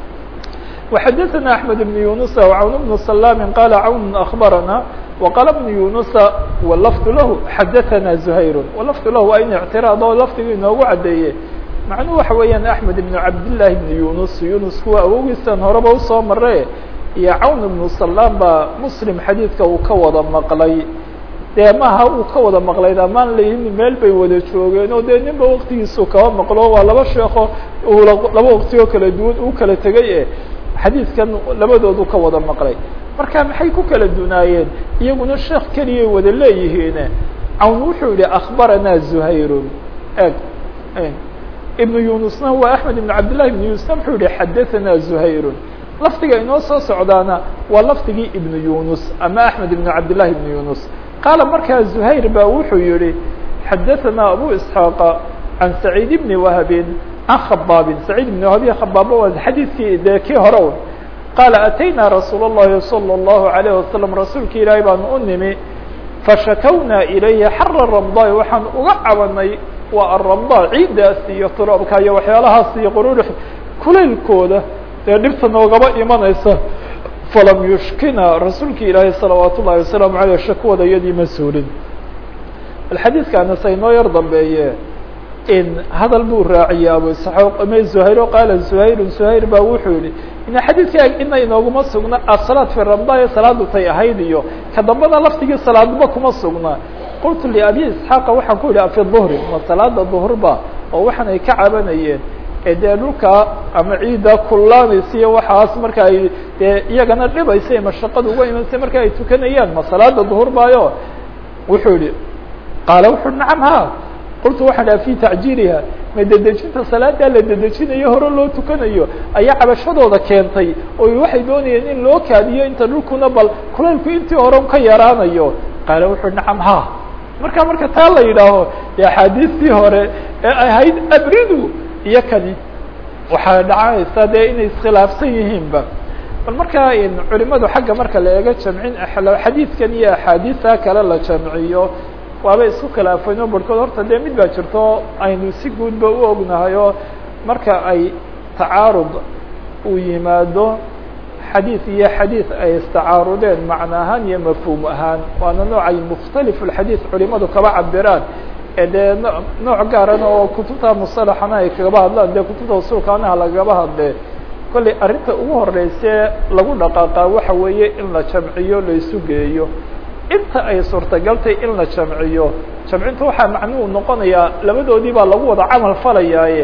وxadثna أحmed بن يuنuس وcawn بن سلام qال cawn أخbarana وqال بن يuنuس wlfd lah xadثna زhayr wlfd lah waa in اعtiraad oo lafdigu inoogu cadeeye macnuhu waxa weeyaan أحmed بن cabdاللahi بن يuنuس يuنus kuwa awogiisan horeba usoo mare iyo cawn بن سلام baa mslim xadiidka uu ka wada maqlay dee maaha uu ka wada maqlay amaan layihin meel bay wada joogeen oo dee ninba waktigiisu kaba maqlo waa laba sheeko uu laba waqti oo kala duwan uu kala tegay e xadiidkan labadoodu ka wada maqlay marka maxay ku kala dunaayeen iyaguna sheekh keliyay wada leeyihiin cawn wuxuu yihi akbaranaa zuhayrun eg ibnu yunusna waa axmed ibn cabdillahi ibn yunusna wuxuu yihi xadahanaa zuhayrun lafdiga inoo soo socdaana waa lafdigii ibnu yunus ama axmed ibn cabdillahi ibn yunus qaala markaa zuhayr baa wuxuu yihi xadahanaa abu isxaaqa can saciid ibni wahabin can khabaabin saciid ibni wahab iyo khabaaba waa xadiidkii dee kii hore un qaala ataynaa rasuul اllahi salى اllahu alayh wasalam rasuulki ilaahay baanu u nimi fashakawnaa ilayhi xara ramdaai waxaan uga cabanay waa aramda ciiddaas iyo turaabka iyo waxyaalahaas iyo qururux kulaylkooda dee dhibta noogaba imanaysa falam yushkina rasuulki ilaahay salawaat ullahi wasalaamu aleyh shakwada iyadii ma suulin bal xadiidkaana sa inoo yar dambeeye in hadal buu raaciyey abu isxaaq ama zuhayr o qaala zuhayrun zuhayr baa wuxuu yihi ina xadiidka ina inooguma sugna asalaad fi ramda ee salaadu tay ahayd iyo ka dambada laftigii salaadba kuma sugna qultu liabi isxaaqa waxaan ku yihi afi duhri ma salaada duhrba oo waxaan ay ka cabanayeen ee dee dhulka ama ciidda kullaanaysa iyo waxaas marka ay dee iyagana dhibaysa mashaqada uga imanaysa marka ay tukanayaan ma salaada duhur baayo wuxuu yihi qaala wuxu nacam ha qultu waxaan dhaha fi tacjiiliha ma dedejinta salaada la dedejinayo hore loo tukanayo ayaa cabashadooda keentay oo waxay doonayeen in loo kaadiyo inta dhulkuna bal kulaylku intii hore ka yaraanayo qaala wuxuu nacam ha marka marka taa la yidhaaho dee axaadiistii hore ee ahayd abridu iyo kani waxaa dhacaysa dee inay iskhilaafsan yihiinba bal markaa culimadu xagga marka la eego jamcin xadiidkan iyo axaadiista kale la jamciyo waaba isku khilaafayno barhkood horta dee mid baa jirto aynu si guudba u ognahay oo marka ay tacaarud uu yimaado xadiid iyo xadiid ay istacaarudeen macna ahaan iyo mafhuum ahaan waana noocay mukhtalifu lxadiid culimadu kaba cabiraan ee dee nooc gaarana oo kutubta musalaxana ay kagaba hadlaan dee kutubta usulkaanaha lagaba hadle kollay arrinta ugu horeyse lagu dhaqaaqaa waxa weeye in la jamciyo la isu geeyo inta ay suurtagaltay in la jamciyo jamcinta waxaa macnuhu noqonayaa labadoodii baa lagu wada camal falayaaye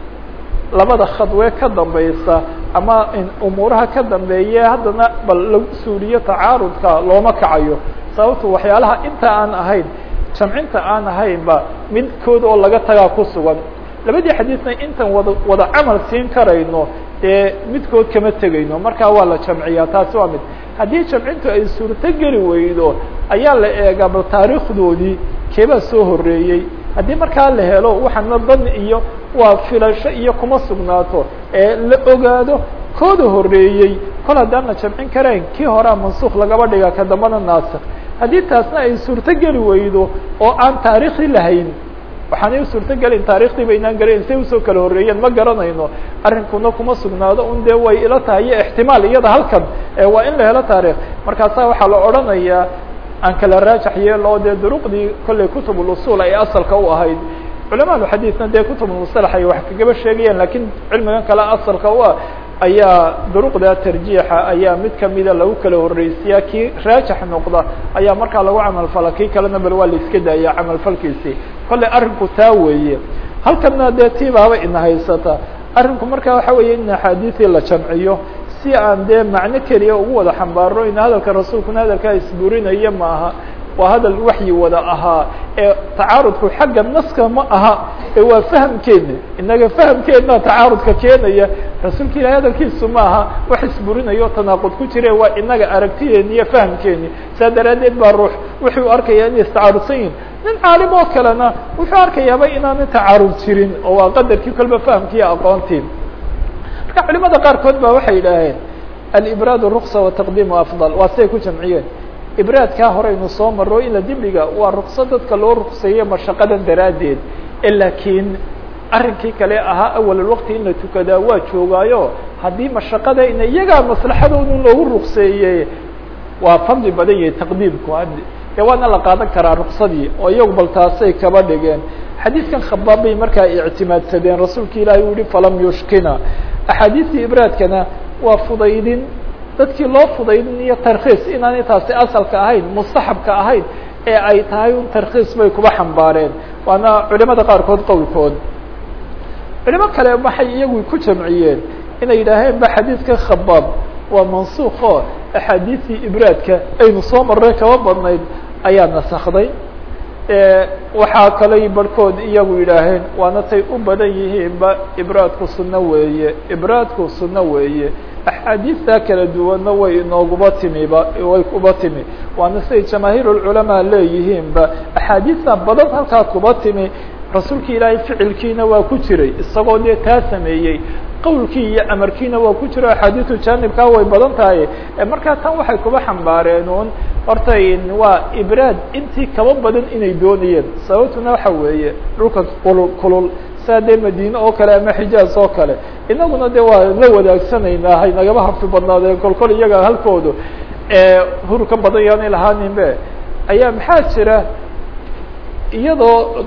labada khadwee ka dambaysa ama umuuraha ka dambeeye haddana bal lagu suuliyo tacaarudka looma kacayo sababto waxyaalaha inta aan ahayn jamcinta aan ahaynba midkood oo laga tagaa ku sugan labadii xadiidna intan wada wada camal siin karayno dee midkood kama tegayno markaa waa la jamciyaa taasi waa mid haddii jamcintu ay suurto geli weydo ayaa la eegaa bal taariikhdoodii keebaa soo horeeyey haddii markaa la helo waxaana dan iyo waa filasho iyo kuma sugnaato ee la ogaado kooda horeeyey kol haddaan la jamcin karayn kii horea mansuuk lagaba dhiga ka dambana naasik haddii taasna ay suurto geli weydo oo aan taariikhi lahayn waxaanay suurto gelin taarikhtii baynaan garayn say usoo kala horreeyeen ma garanayno arrinkuna kuma sugnaado un dee way ila tahay iyo ixtimaal iyada halkan waa in la helo taarikh markaasaa waxaa la odhanayaa aan kala raajax yeelo dee duruqdii kollay kutubulusul ay asalka u ahayd culamaadu xadiidna dee kutubulmusalax ay wax kagaba sheegayaan lakiin cilmigan kale asalka u ah ayaa duruqda tarjiixa ayaa mid kamida lagu kala horreysiyaa kii raajax noqda ayaa markaa lagu camalfala kii kalena bal waa la iska daaya camalfalkiisii kollay arrinku taa weeye halkana dee tii baaba ina haysata arrinku markaa waxa weeye in axaadiisii la jamciyo si aan dee macno keliya ugu wada xambaarno in hadalka rasuulkuna hadalkaa isburinaya ma aha waa hadal waxyi wada ahaa ee tacaarudku xagga naska ma aha ee waa fahamkeena inaga fahamkeena tacaarudka keenaya rasuulka ilahay hadalkiisu ma aha wax isburinayo tanaaqud ku jire waa inaga aragtideeni iyo fahamkeeni saa daraadeed baa ruux wuxuu arkaya inay istacaarudsan yihin nin caalim oo kalena wuxuu arkayaaba inaana tacaarud jirin oo waa qadarkii kolba fahamkiiyo aqoontii marka culimada qaarkood ba waxay yidhaaheen alibraad ruksa wataqdiimu afdal waa siday ku jamciyeen ibraadkaa horeynu soo maro in la dibdhiga waa rukso dadka loo rukseeyo mashaqadan daraaddeed laakiin arrinkii kale ahaa awalwaqti in la tukadaa waa joogaayo haddii mashaqada ina iyagaa maslaxadoodu loogu rukseeyey waa fadli badan yahay taqdiimku dee waana la qaadan karaa ruksadii oo iyagu bal taasay kaba dhigeen xadiidkan khabaab bay markaa ictimaadsadeen rasuulka ilaahay uu yihi falam yushkina axaadiistii ibraadkana waa fudaydin dadkii loo fudaydin iyo tarkhiis inaanay taasi asalka ahayn mustaxabka ahayn ee ay tahay un tarkiis bay kuba xambaareen waana culimada qaarkood qowlkood culimo kale waxay iyagu ku jamciyeen inay yidhaaheen ba xadiidka khabaab waa mansuuqo axaadiistii ibraadka aynu soo marray kaba badnayd ayaa nasakday waxaa kaley barhkood iyagu yidhaaheen waana tay u badan yihiinba ibraadku sunno weeye ibraadku sunno weeye axaadiista kala duwanna way inooguba timiba way kuba timi waana siday jamaahiirulculamaa leeyihiinba axaadiista badan halkaa kuba timi rasuulki ilaahay ficilkiina waa ku jiray isagoo dee taa sameeyey qowlkii iyo amarkiina waa ku jiro axaadiisu jaanibkaa way badan tahay markaa tan waxay kuba xambaareen un horta waa ibraad intii kaba badan inay doonayeen sababtuna waxa weeye dhulka kulul kulul saa dee madiine oo kale ama xijaaz oo kale inaguna de waa la wadaagsanayna hay nagaba harfi badnaadeen kol kol iyaga halkoodu hur ka badan yaanay lahaaninbe ayaa maxaa jira iyadoo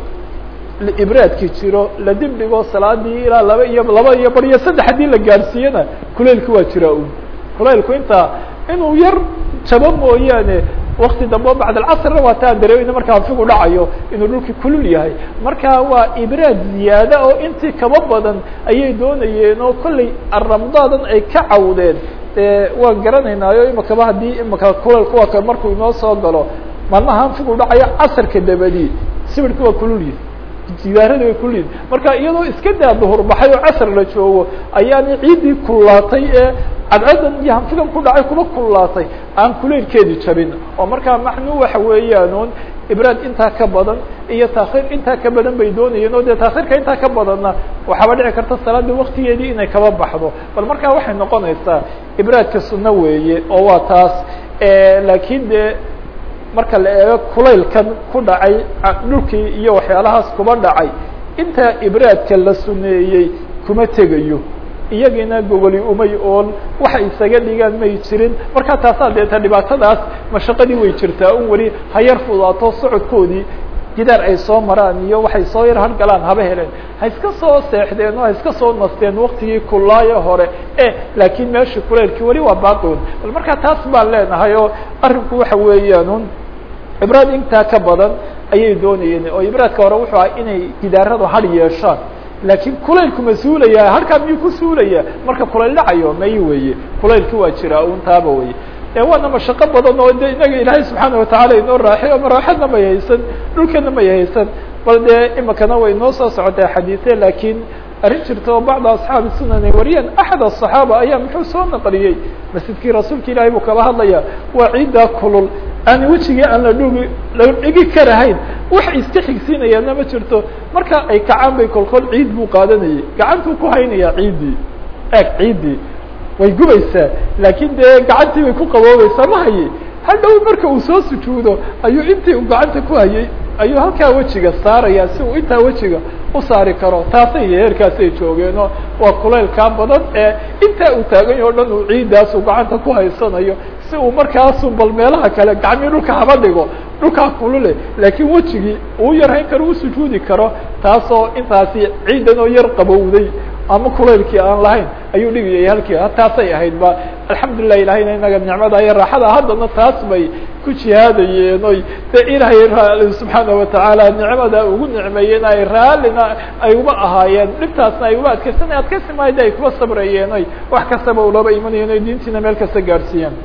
ibraadki jiro la dib dhigo salaadii ilaa laba iyo laba iyo bar iyo saddex haddii la gaarsiiyana kulaylki waa jira un kulaylku intaa inuu yar jabo mooyaane wakti dambe bacd alcasrna waa taan dareemeyna markaa figu dhacayo inuu dhulki kulul yahay marka waa ibraad ziyaada oo intii kaba badan ayay doonayeen oo kollay ramdaadan ay ka cawdeen waan garanaynaayo imakaba haddii imaka kulaylku waa ka markuu inoo soo galo maalmahaan figu dhacayo casarka dabadi sibirki waa kulul yahay jidaarada way kulid marka iyadoo iska daa duhur baxay oo casar la joogo ayaana ciiddii kullaatay ee cadcadan iyo hanfidan ku dhacay kuba kullaatay aan kulaylkeedi jabin oo markaa macnuu waxa weeyaan un ibraad intaa ka badan iyo taakhiir intaa ka badan bay doonayeen oo dee taakhiirka intaa ka badanna waxaaba dhici karta salaada waktigeedii inay kaba baxdo bal markaa waxay noqonaysaa ibraadka sunno weeye oo waa taas laakiin dee marka la eego kulaylkan ku dhacay dhulkii iyo waxyaalahaas kuba dhacay intaa ibraadka la suneeyey kuma tegayo iyagiina gogoli umay oon waxay isaga dhigaan may jirin markaa taasaa deeta dhibaatadaas mashaqadii way jirtaa un weli ha yar fudaato socodkoodii gidaar ay soo maraan iyo waxay soo yar hargalaan haba heleen ha iska soo seexdeen oo ha iska soo nasteen waktigii kulaayo hore e laakiin meeshii kulaylkii weli waa baaqood bal markaa taas baan leenahay oo arrinku waxa weeyaan un ibraad intaa ka badan ayay doonayeen oo ibraadka hore wuxuu ahaa inay gidaaradu har yeeshaan laakiin kulaylku ma suulaya harkaa miyuu ku suulaya marka kulayl dhacayo may weeye kulaylki waa jiraa un taaba weye waana mashaqo badan oo de inaga ilaahay subxaana watacaala inoo raaxiyo maraaxadna may haysan dhulkana may haysan bal dee imakana way inoo soo socotay xadiise laakiin arrin jirta oo bacda asxaabi sunan ay wariyeen axad aلصaxaaba ayaa muxuu soo naqliyey masjidkii rasuulka ilaahay buu kala hadlaya waa ciiddaa kulul aan wejigii aan la dhugi la dhigi karahayn wax iska xigsiinayaana ma jirto marka ay kacaan bay kolkol ciid buu qaadanayay gacantuu ku haynayaa ciiddii eeg ciiddii way gubaysaa laakiin dee gacantii bay ku qaboobaysaa ma haye hadhow marka uu soo sujuudo ayuu intii uu gacanta ku hayay ayuu halkaa wejiga saaraya si uu intaa wejiga u saari karo taasay heerkaasay joogeenoo waa kulaylkaa badan ee intaa uu taagan yaho o dhan uu ciiddaas uu gacanta ku haysanayo si uu markaasu bal meelaha kale gacmii dhulka haba dhigo dhulkaa kulule laakiin wejigii uu yarhayn karo u sujuudi karo taasoo intaasi ciiddan oo yar qabowday ama kulaylkii aan lahayn ayuu dhigayay halkii taasay ahayd ba alxamdulilah ilahayna inaga nicmada iyo raaxada haddana taas bay ku jihaadayeen oy de ilaahay raali subxaana watacaala nicmada ugu nicmeeyeen ay raallina ay uba ahaayeen dhibtaasna ay uba adkaysanay adkaysi maayo de ay kuba sabrayeen oy wax kastaba ulaba imanayeen oy diintiina meel kasta gaarsiiyeen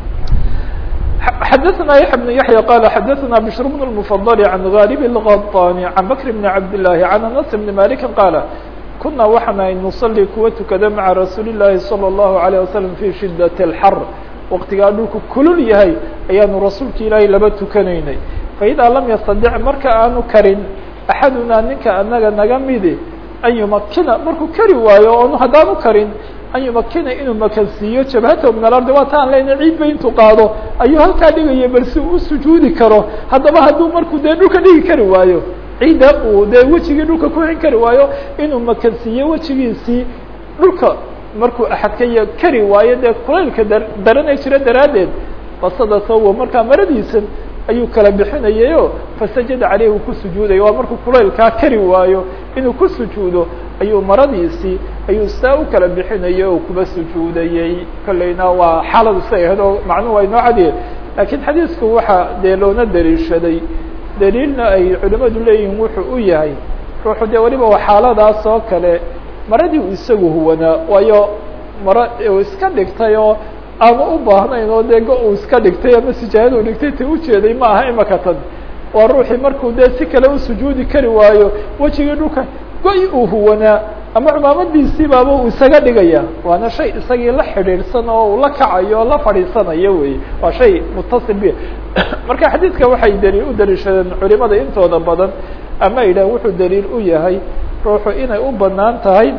xdثna يحيى بن يحيى qال xdثna بشر بن المفضل عن غالب الغطاني عن بكر بن عبد الله عن أنس بن مالك قال كنا waxaana نصلي kuwa tukada mعa رasuuل اللahi صلى الله عليه وسلم في شدة الحر وktigaa dhulku kulul yahay ayaanu rasuulka ilaahay laba tukanaynay فإذا لم يستطع marka aanu karin أحaduna ninka anaga naga midi أن يمkina markuu kari waayo on haddaanu karin an yumakina inuu makansiiyo jabhatahu min alardi waa taan leyna ciid ba intuu qaado ayuu halkaa dhigaya bal si uu sujuudi karo haddaba hadduu markuu dee dhulka dhigi kari waayo ciidda uu dee wejigii dhulka ku xin kari waayo inuu makansiiyo wejigiisii dhulka markuu axadkaya kari waayo dee kulaylka daranay jira daraaddeed basada sawa markaa maradiisan ayuu kala bixinayayo fasajada caleyh uu ku sujuudayo waa markuu kulaylkaa kari waayo inuu ku sujuudo ayuu maradiisii ayuu saa u kala bixinayay oo kuba sujuudayey kolleyna waa xaaladu say ahayd oo macnuhu waa inoo cadiye lakiin xadiisku waxa dee loona daliishaday daliilna ay culimadu leeyihin wuxuu u yahay ruuxu dee weliba waa xaaladaas oo kale maradii uu isagu huwanaa waayo maro uu iska dhigtay oo ama u baahnayn oo dee go uu iska dhigtay ama sijaayad uu dhigtay ta ujeeday ma aha imaka tan waa ruuxii markuu dee si kale u sujuudi kari waayo wejigii dhulka go-i uu huwanaa ama cumaamadiisii baaba uu isaga dhigaya waana shay isagii la xidhiidhsan oo uu la kacayo o la fadhiisanayo wey waa shay mutasil bi marka xadiidka waxay daliil u daliishadeen culimada intooda badan ama yidhah wuxuu daliil u yahay ruuxu inay u banaan tahay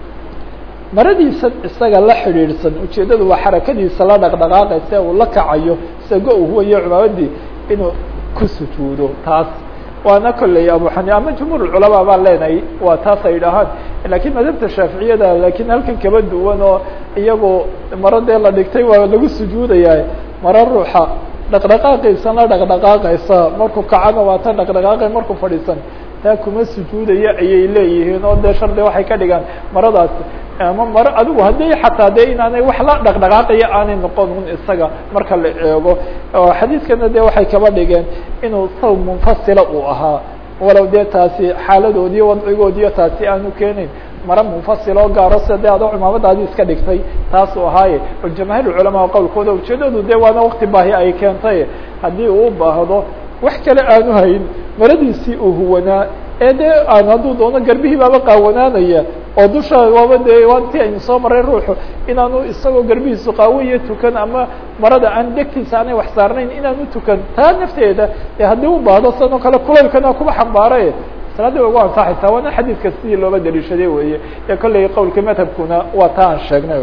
maradiisan isaga la xidhiidhsan ujeeddadu waa xarakadiisa la dhaqdhaqaaqaysa uu la kacayo isago uu huwayo cumaamadii inuu ku sujuudo taas waana kolley abu xaniifa ama jumhuur culamaa baan leenahay waa taas ay dhahaan lakiin madhabta shaaficiyada lakiin halkan kaba duwan oo iyagu maro dee la dhigtay waa lagu sujuudaya maro ruuxa dhaqdhaqaaqiisa la dhaqdhaqaaqaysa markuu kacana waa ta dhaqdhaqaaqay markuu fadhiisan taa kuma sujuudaya ayay leeyihiin oo dee shardi waxay ka dhigaan maradaas ama maro adigu haddii xataa dee inaanay wax la dhaqdhaqaaqaya aanay noqon un isaga marka la eego xadiiskana dee waxay kaba dhigeen inuu sawb munfasila uu ahaa walow dee taasi xaaladoodiiyo wadcigoodiiyo taasi aanu keenayn maro munfasil oo gaaro sida dee adoo cumaamadaadii iska dhigtay taasuu ahaaye bal jamaahiir culamaa qowlkooda ujeedadu dee waana wakti baahi ay keentay haddii uu baahdo wax kale aanu hayn maradiisii uu huwanaa ee dee aan hadduu doono garbihii baaba qaawanaanaya oo dusha waaba dee waantii aynu soo maray ruuxu inaanu isagoo garbihiisu qaawiyo tukan ama marada aan degtiisa aanay wax saarnayn inaanu tukan taa nafteeda ee haddii u baahdo sanoo kale kulaylkana kuba xambaare salaadii ugu ansaxaysaa waana xadiidka sidii looba daliishaday weeye ee kolley qowlka madhabkuna waa taa aan sheegnay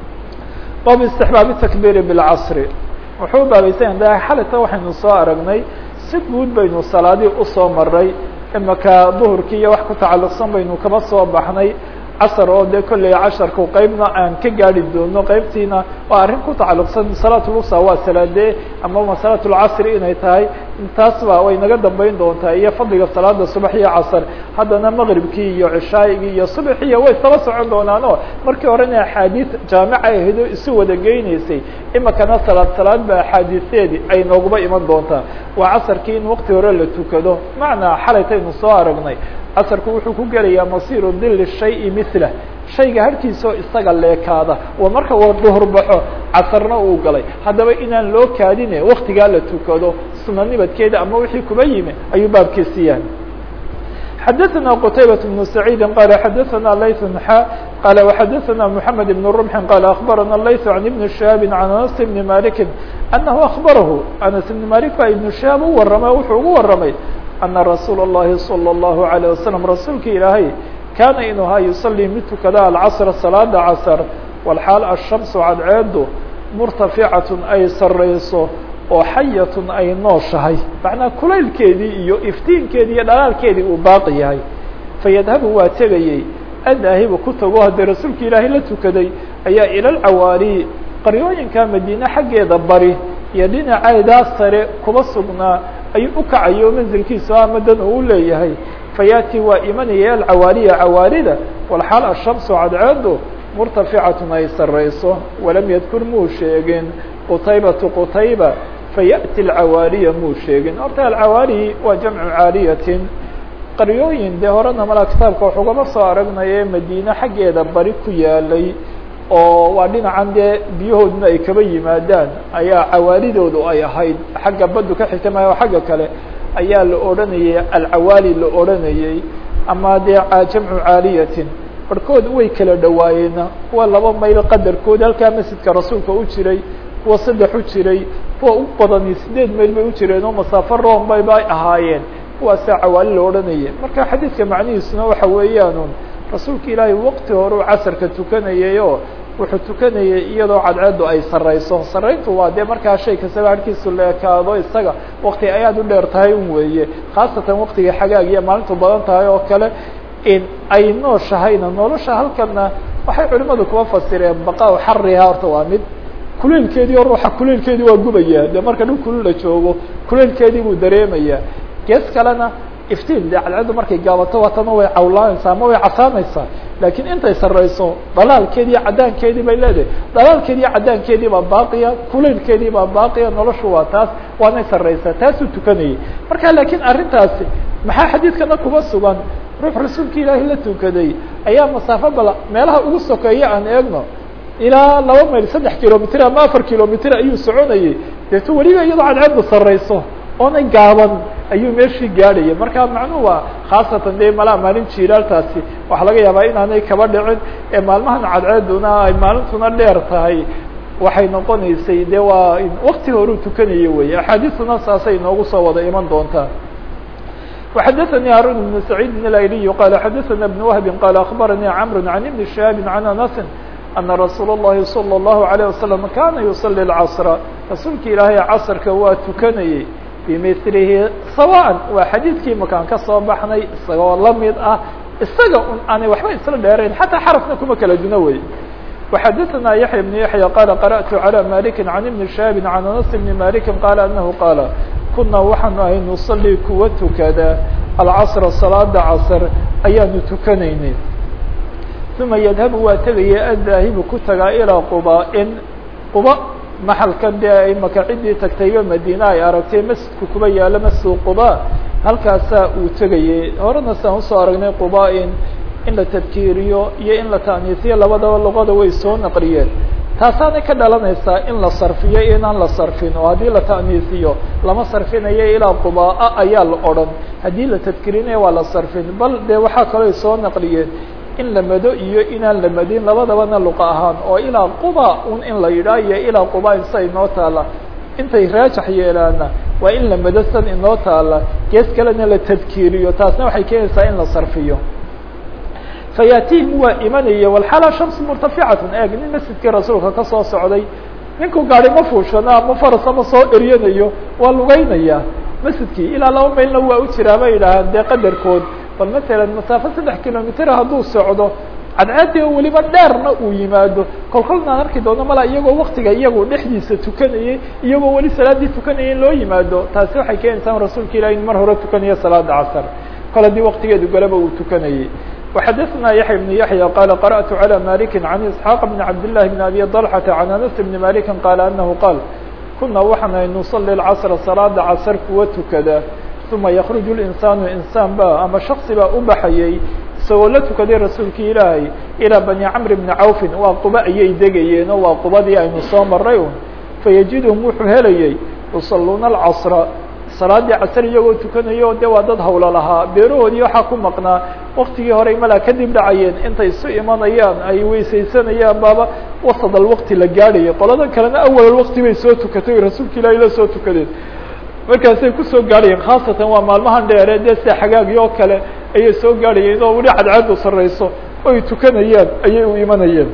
baabu istixbaabi takbiiri bilcasri wuxuu baabaysan yahay xalita waxaynu soo aragnay si guud baynu salaadii usoo maray imaka duhurkii iyo wax ku tacalluqsan baynu kaba soo baxnay casar oo dee kolley casharku qeybna aan ka gaari doono qeybtiina waa arrin ku tacalluqsan salaatulwusta waa salaadee ama salaatulcasri inay tahay intaas ba way naga dambeyn doontaa iyo fadliga salaada subax iyo casar haddana maqribkii iyo cishaa'igii iyo subaxiyo way saba socon doonaan oo markii horena axaadiis jaamica ahayd oo isu wada geynaysay imakana salaad salaad ba axaadiiseedii ay nooguba iman doontaa waa casarkii in waqti hore la tukado macnaa xalaytaynu soo aragnay casarku wuxuu ku gelayaa masiiru dili shayi milah shayga harkiisao isaga leekaada waa marka uu duhur baxo casarna uu galay haddaba inaan loo kaadine waktigaa la tukado suna nibadkeeda ama wixii kuba yimi ayuu baabkiisi yahay xadaثna qtaybaة بن سacيidi qala xadaثna layث xa qala وxadaثna mحamed بن رمحi qala aخbarana layث عan iبn شhihaabi عan anas بni maliki anahu aخbarahu anas بn malik baa iبn شhihaab u waramay wuxuu ugu waramay ana rasuul الlahi salى الlahu عalيه wasalam rasuulki ilaahay kaana inuu haa yusalii mid tukada alcasra salaada casr walxaal ashamsu cadceedu murtaficatun ay sarayso oo xayatun ay nooshahay macnaa kulaylkeedii iyo iftiinkeedii iyo dhalaalkeedii uu baaqi yahay fayadhabu waa tegayey adaahibu ku tago haddii rasuulka ilaahay la tukaday ayaa ila lcawaali qaryooyinka madiine xaggeeda bari iyo dhinaceedaa sare kuba sugnaa ayuu u kacayo manzilkiisa amadan uu leeyahay fayaati waa imanaya alcawaaliya cawaalida walxaal ashamsu cadceedu murtaficatun ay sarayso walam yadkur muu sheegin qutaybatu qutayba fayaأti alcawaaliya muu sheegin horta alcawaali waa jamcu caaliyatin qaryooyin dee horena mala kitaabka wax ugama soo aragnaye madiine xaggeeda bari ku yaalay oo waa dhinacan dee biyahooduna ay kaba yimaadaan ayaa cawaalidoodu ay ahayd xagga baddu ka xigta maayo xagga kale ayaa la odhanayay alcawaali la odhanayey ama dee jamcu caaliyatin barhkood way kala dhawaayeena kuwa laba mayl qadarkood halkaa masjidka rasuulka u jiray kuwa saddex u jiray kuwa u badani sideed mayl bay u jireen oo masaafo room bay bay ahaayeen kuwaasaa cawaali la odhanayay marka xadiidka macnihiisuna waxa weeyaanun rasuulka ilaahay waqti hore u casarka tukanayay oo wuxuu tukanayay iyadoo cadceedu ay sarayso sarayntu waa dee markaa shay kastaba harkiisu leekaado isaga wakti ay aad u dheer tahay un weeye khaasatan waktiga xagaagiya maalintu badan tahay oo kale in ay nooshahayna nolosha halkana waxay culimadu kuba fasireen baqaa xariha horta waa mid kuleylkeedii oo ruuxa kuleylkeedii waa gubaya dee marka dhul kulul la joogo kuleylkeedii buu dareemayaa gees kalena iftiin dee cadceeddu markay gaabato waatana way cawlaanaysaa ama way casaanaysaa laakiin intay sarrayso dhalaalkeedii iyo caddaankeedii bay leedahay dhalaalkeedii iyo caddaankeedii baa baaqiya kulaylkeedii baa baaqiya noloshu waa taas waanay sarraysaa taasuu tukanayay marka laakiin arrintaasi maxaa xadiidkana kuma sugan ruux rasuulka ilaahay la tukaday ayaa masaafo bala meelaha ugu sokeeya aan eegno ilaa laba mayl saddex kilomitr ama afar kilomitr ayuu soconayay deetu weliba iyadoo cadceeddu sarrayso oonay gaaban ayuu meeshii gaadhaya marka macnuhu waa khaasatan dee malaa maalin jiilaaltaasi waxaa laga yaabaa inaanay kaba dhicin ee maalmahan cadceeduna ay maalintuna dheer tahay waxay noqonaysay de waa wakti horuu tukanayo wey axaadiistuna saasay inoogu soo wada iman doontaa وxdثnي هاrون بن سعيد الأيلي qال xdثna بن وهب qال أخبرني عمرو عن بن شهاب عن أنس أن رsuuل اللhi صلى الله عليه وسلم kاna يصلي الcصر rasuulka ilaahay casrka waa tukanayey بmثlhi sawاء waa xadيidkii makaan ka soo baxnay isagoo lamid ah isaga un aanay waxba isla dheerayn حatىa xرفna kuma kala duno wey وxdثna يحيى بن يحيى qال قرأت على مالك عن بن شهاب عن أنس بن مالك qال أنه qاaل kuna waxaanu ahay nuصلي kuwa tukada alcصر salaada casr ayaanu tukanaynay ثuma yadhabu waa tegaya adaahibu ku tagaa ilىa qubaa-in quba maxalkan dee imaka ciddii tagtayba madiine ay aragtay masjidku kuba yaalo masjid quba halkaasaa uu tegayay horena saan usoo aragnay quba-in in la tadkiiriyo iyo in la ta'niisiyo labadaba luqada way soo naqliyeen taasaanay ka dhalanaysaa in la sarfiyo iyo inaan la sarfin oo haddii la ta'niisiyo lama sarfinayo ilaa qubaa ayaa la odhan haddii la tadkirinayo waa la sarfin bal dee waxaa kaloo soo naqliyeen in la mado iyo inaan la madin labadabana luqa ahaan oo ilaa quba un in la yidhaah iyo ilaa quba insa inoo taala intay raajax yeelaana waa in la mado san inoo taala gees kalena la tadkiiriyo taasna waxay keenaysaa in la sarfiyo fayaatihim waa imanaya walxaala shamsu murtaficatun eeg nin masjidkii rasuulka ka soo socday ninkuu gaari ma fuushana ama faras ama soo eryanayo waa lugeynaya masjidkii ilaa laba maylna waa u jiraa bay yidhaahaan dee qadarkood bal matalan masaafo saddex kilomitr hadduu socdo cadceedii oo weliba dheerna uu yimaado kolkolnaan arki doono mala iyagoo waktiga iyagoo dhexdiisa tukanayay iyagoo weli salaadii tukanaya in loo yimaado taasi waxay keenaysaa rasuulka ilahi in mar hore tukanayo salaada casr kol haddii waktigeedu galaba uu tukanayay وxdثna يحيى بن يحيى qال قرأت على مالك عن إسحاaq بن عبد الله بن أبي طلحة عن أنس بن مالك qال أنه qاaل kuna waxaan نuصلي الcصر salaada casr kuwa tukada ثuma يkرج الإنسان إنسان ba ama شhخصi baa u baxayay isagoo la tukaday rasuulki ilaahay إلى بني cمر بن عوف waa quba ayay degayeen oo waa qubadii aynu soo maray un faيجidهm wuxuu helayay يصلوna الcصر salaadii casr iyagoo tukanayo de waa dad hawlo lahaa beerahoodii waxaa ku maqnaa waktigii horey malaa kadib dhacayeen intay isu imanayaan ay weysaysanayaan baaba wasadal wakti la gaadhaya qoladan kalena awal wakti bay soo tukatay rasuulka ilaahi la soo tukadeen markaasay kusoo gaadhayeen khaasatan waa maalmahan dheere dee sida xagaagii oo kale ayay soo gaadhayeen oo weli cadceedu sarrayso oy tukanayaan ayay u imanayeen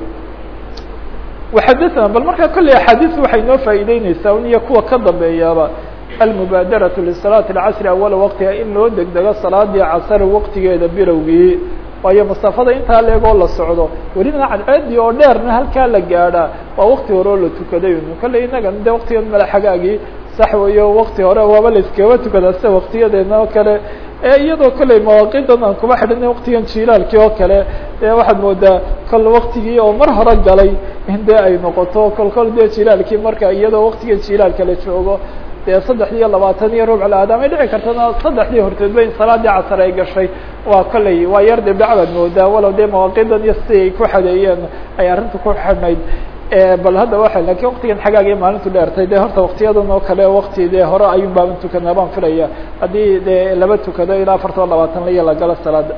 waxadana bal markaa kolley axaadiis waxay noo faa'iideyneysaa un iyo kuwa ka dambeeyaaba almubaadaraةu lisalaaةi اlcasri awala waqtiha in loo degdego salaadii casr waqtigeeda bilowgii waayo masaafada intaa leegoo la socdo welina cadceedii oo dheerna halkaa la gaadhaa waa wakti hore oo la tukaday kolley inagan de waktigan mala xagaagii sax weeyo wakti hore waaba la iskaba tukadaa sida waktiyadeena oo kale iyadoo kolley mawaaqidan aan kuma xidhinay waktigan jilaalkii oo kale de waxaad moodaa kol waktigii oo mar hore galay in de ay noqoto kol kol de jilaalkii marka iyadoo waktigan jilaalka la joogo dee saddexdii iyo labaatan iyo rubc aadam ay dhici kartana saddexdii horteedba in salaadii casr ay gashay waa kolley waa yar dee bacbaad moodaa walow dee mawaaqidan iyo si ay ku xadeeyeen ay arrinta ku xidhnayd bal hadda waa lakin waktigan xagaag iyo maalintu dheertay de horta waktiyadan oo kale wakti dee hore ayun baaban tukanaa baan filaya haddii dee laba tukado ilaa afartan labaatan laiyo la galo salaada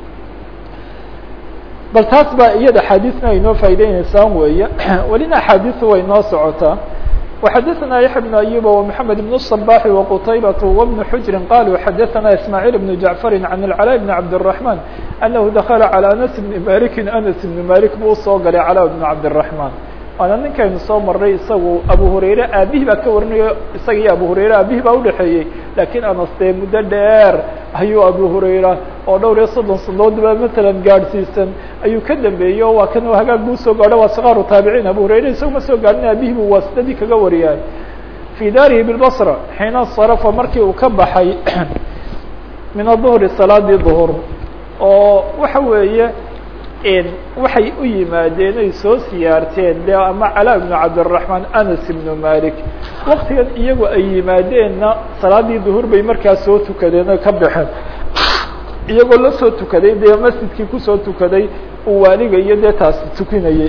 bal taas baa iyada axaadiisna ay noo faa'ideyneysaa weeye welina axaadiisu way noo socotaa وxdثna يحيى بن أيوب ومحمد بن الصباح وqتيبة وبن حجر قالوا xdثna إسماعيل بن جعفر عن العلاء بن عبد الرحمن أنه دخل على أنس بن مالك أنس بن مالك buu usoo galay علاء بن عبد الرحمن waana ninkaynu soo maray isagu abu hurayre aabihii baa ka warinayo isaga iyo abu hurayre aabihii baa udhexeeyey lakiin anas dee muddo dheer ayuu abu hurayra oo dhowr iyo soddon sanadoodba matalan gaadhsiisan ayuu ka dambeeyey oo waa kan hagaag buu soo gaadho waa sikaaru taabiciin abu hurayre isagu ma soo gaadhin aabihii buu waasidadii kaga wariyay fii daarihi bilbasra xiina sarafa markii uu ka baxay min aلظهri salaadii ظهr oo waxa weeye waxay u yimaadeen ay soo siyaarteen de ama calaa ibnu cabdالرaحmaan anas ibnu malik waktigan iyagu ay yimaadeenna salaadii duhur bay markaa soo tukadeen oo ka baxeen iyagoo la soo tukaday dee masjidkii kusoo tukaday uu waaliga iyo dee taasi tukinayay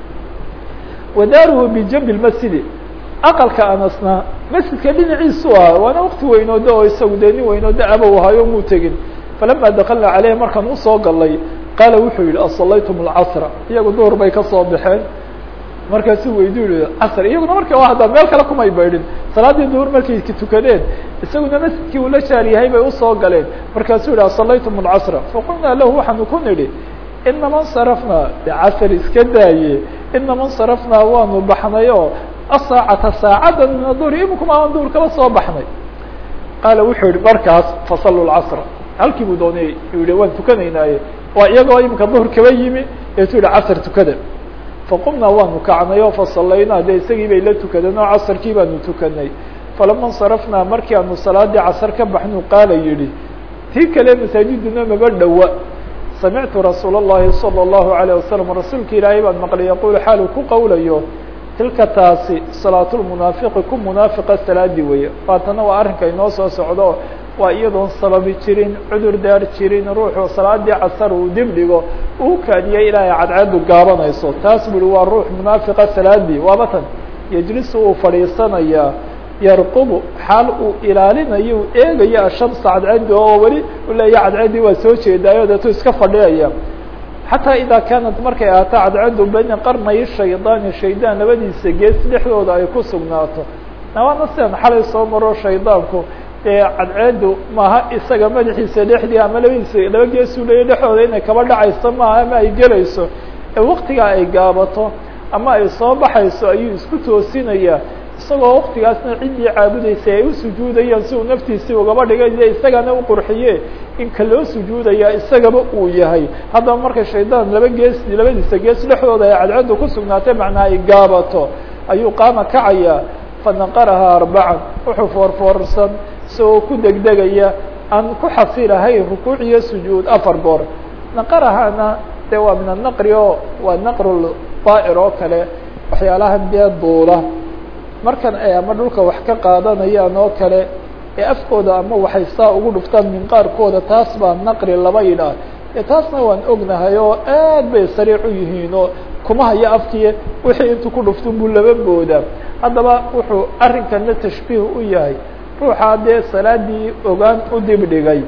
wadaaruhu bijambi masjidi aqalka anasna masjidka dhinaciisu ah waana wakti weynooda oo isagu dee nin weynooda abow ahayo muu tegin falama dakalna caleyh markaan usoo galay qaala wuxuu yihi asalaytum alcasra iyagu duhur bay kasoo baxeen markaasuu weydu yihi casr iyaguna marka hadda meel kale kumay baydhin salaadii duhur markay tukadeen isaguna masjidkii uu la jaar yahay bay usoo galeen markaasuu yihi asalaytum alcasra faqulnaa lahu waxaanu ku nidhi inama nsarafnaa de casr iska daaye inama nsarafnaa waanu baxnay oo asaacata saacada min aduhri imikuma aan duhur kala soo baxnay qaala wuxuu yihi markaas fasaluu lcasra halkii buu doonay yihi waan tukanaynaaye waa iyagoo imika duhur kaba yimi eetu yihi casr tukada faqumnaa waanu kacnay oo fasalaynaa de isagii bay la tukadeen oo casrkii baanu tukanay falama nsarafnaa markii aanu salaadii casr ka baxnu qaala yihi tii kale masaajiduna maba dhowa samictu rasuul الlahi salى الlahu عalيه wasalam rasuulka ilaahay baan maqlay yaqul xaal uu ku qowlayo tilka taasi salaat lmunaafiqi ku munaafiqa salaadii weeye faatana waa arrinka inoo soo socdo waa iyadoon sababi jirin cudur daar jirin ruuxu salaadii casar uu dib dhigo uu kaadiyay ilaahay cadceedu gaabanayso taas buri waa ruux munaafiqa salaadii waaba tan yejlisu uu fadhiisanayaa yarqubu xaal uu ilaalinayo uu eegayo ashamsa cadceedi oo weli u leeya cadceedii waa soo jeedaayo deetu iska fadhiyaya xataa idaa kaanat markay ahaato cadceedu bayna qarnay shaydaani shaydaan labadiisa gees dhexdooda ay ku sugnaato nawaana sidan xalay soo maro shaydaanku ee cadceedu maaha isaga madaxiisa dhexdii ama labadiisa laba geesuu leeya dhexdooda inay kaba dhacayso maaha ama ay gelayso ee waktigaa ay gaabato ama ay soo baxayso ayuu isku toosinayaa isagoo waktigaasna ciddii caabudaysay ay u sujuudayaan si uu naftiisii ugaba dhigay de isagana u qurxiye in ka loo sujuudaya isagaba uu yahay haddaba marka shaydaan laba gees labadiisa gees dhexdooda ay cadceedu ku sugnaatay macnaa ay gaabato ayuu qaama kacayaa fanaqarahaa arbacan wuxuu foorfoorsan isagoo ku degdegaya aan ku xasilahayn rukuuc iyo sujuud afar goor naqarahana de waa min anaqri oo waa naqrul daa'ir oo kale waxyaalahan dee duula markan ay ama dhulka wax ka qaadanayaan oo kale ee afkooda ama waxay saa ugu dhuftaan minqaarkooda taas baa naqri laba yidhaah ee taasna waan ognahay oo aad bay sariic u yihiin oo kuma haya afkiya wixii intuu ku dhuftun buu laba boodaa haddaba wuxuu arrinkana tashbiih u yahay ruuxaa dee salaadii ogaan u dibdhigay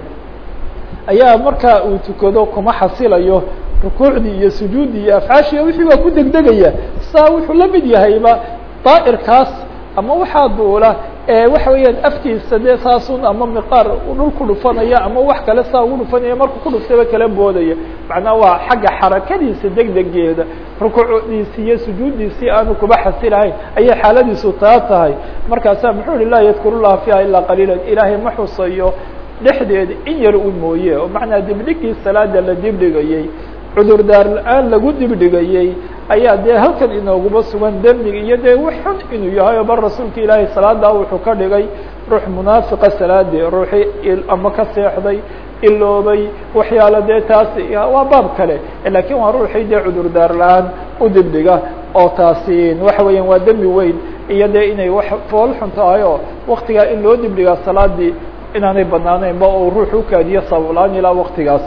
ayaa markaa uu tukado kuma xasilayo rukuucdii iyo sujuuddii iyo afcaashiya wixii baa ku degdegaya saa wuxuu la mid yahayba daa'irkaas ama waxaa duula ee waxa weeyaan afkiisa dee saasun ama miqaar dhul ku dhufanaya ama wax kale saa ugu dhufanaya markuu ku dhuftaba kala boodaya macnaa waa xagga xarakadiisa degdegeeda rukuucdiisi iyo sujuuddiisii aanu kuba xasilahayn ayay xaaladiisu taa tahay markaasaa muxuu yihi laa yadkuru llaha fiiha ilaa qaliila ilaahay ma xusayo dhexdeeda in yar u mooye oo macnaa dibdhigii salaada la dibdhigayey cudurdaar la-aan lagu dibdhigayey ayaa dee halkan inooguba sugan dembiga iyo dee wax xun inuu yahay oo bal rasuulka ilaahay salaadaa wuxuu ka dhigay ruux munaafiqa salaadii ruuxii ama ka seexday iloobay waxyaalo dee taasi waa baab kale lakiin waa ruuxii dee cudurdaar la-aan u dibdhiga oo taasi waxa weeyaan waa dembi weyn iyo dee inay wax fool xun tahay oo waktigaa in loo dibdhigaa salaadii inaanay banaanaynba oo ruux u kaadiyo sabablaan ilaa waktigaas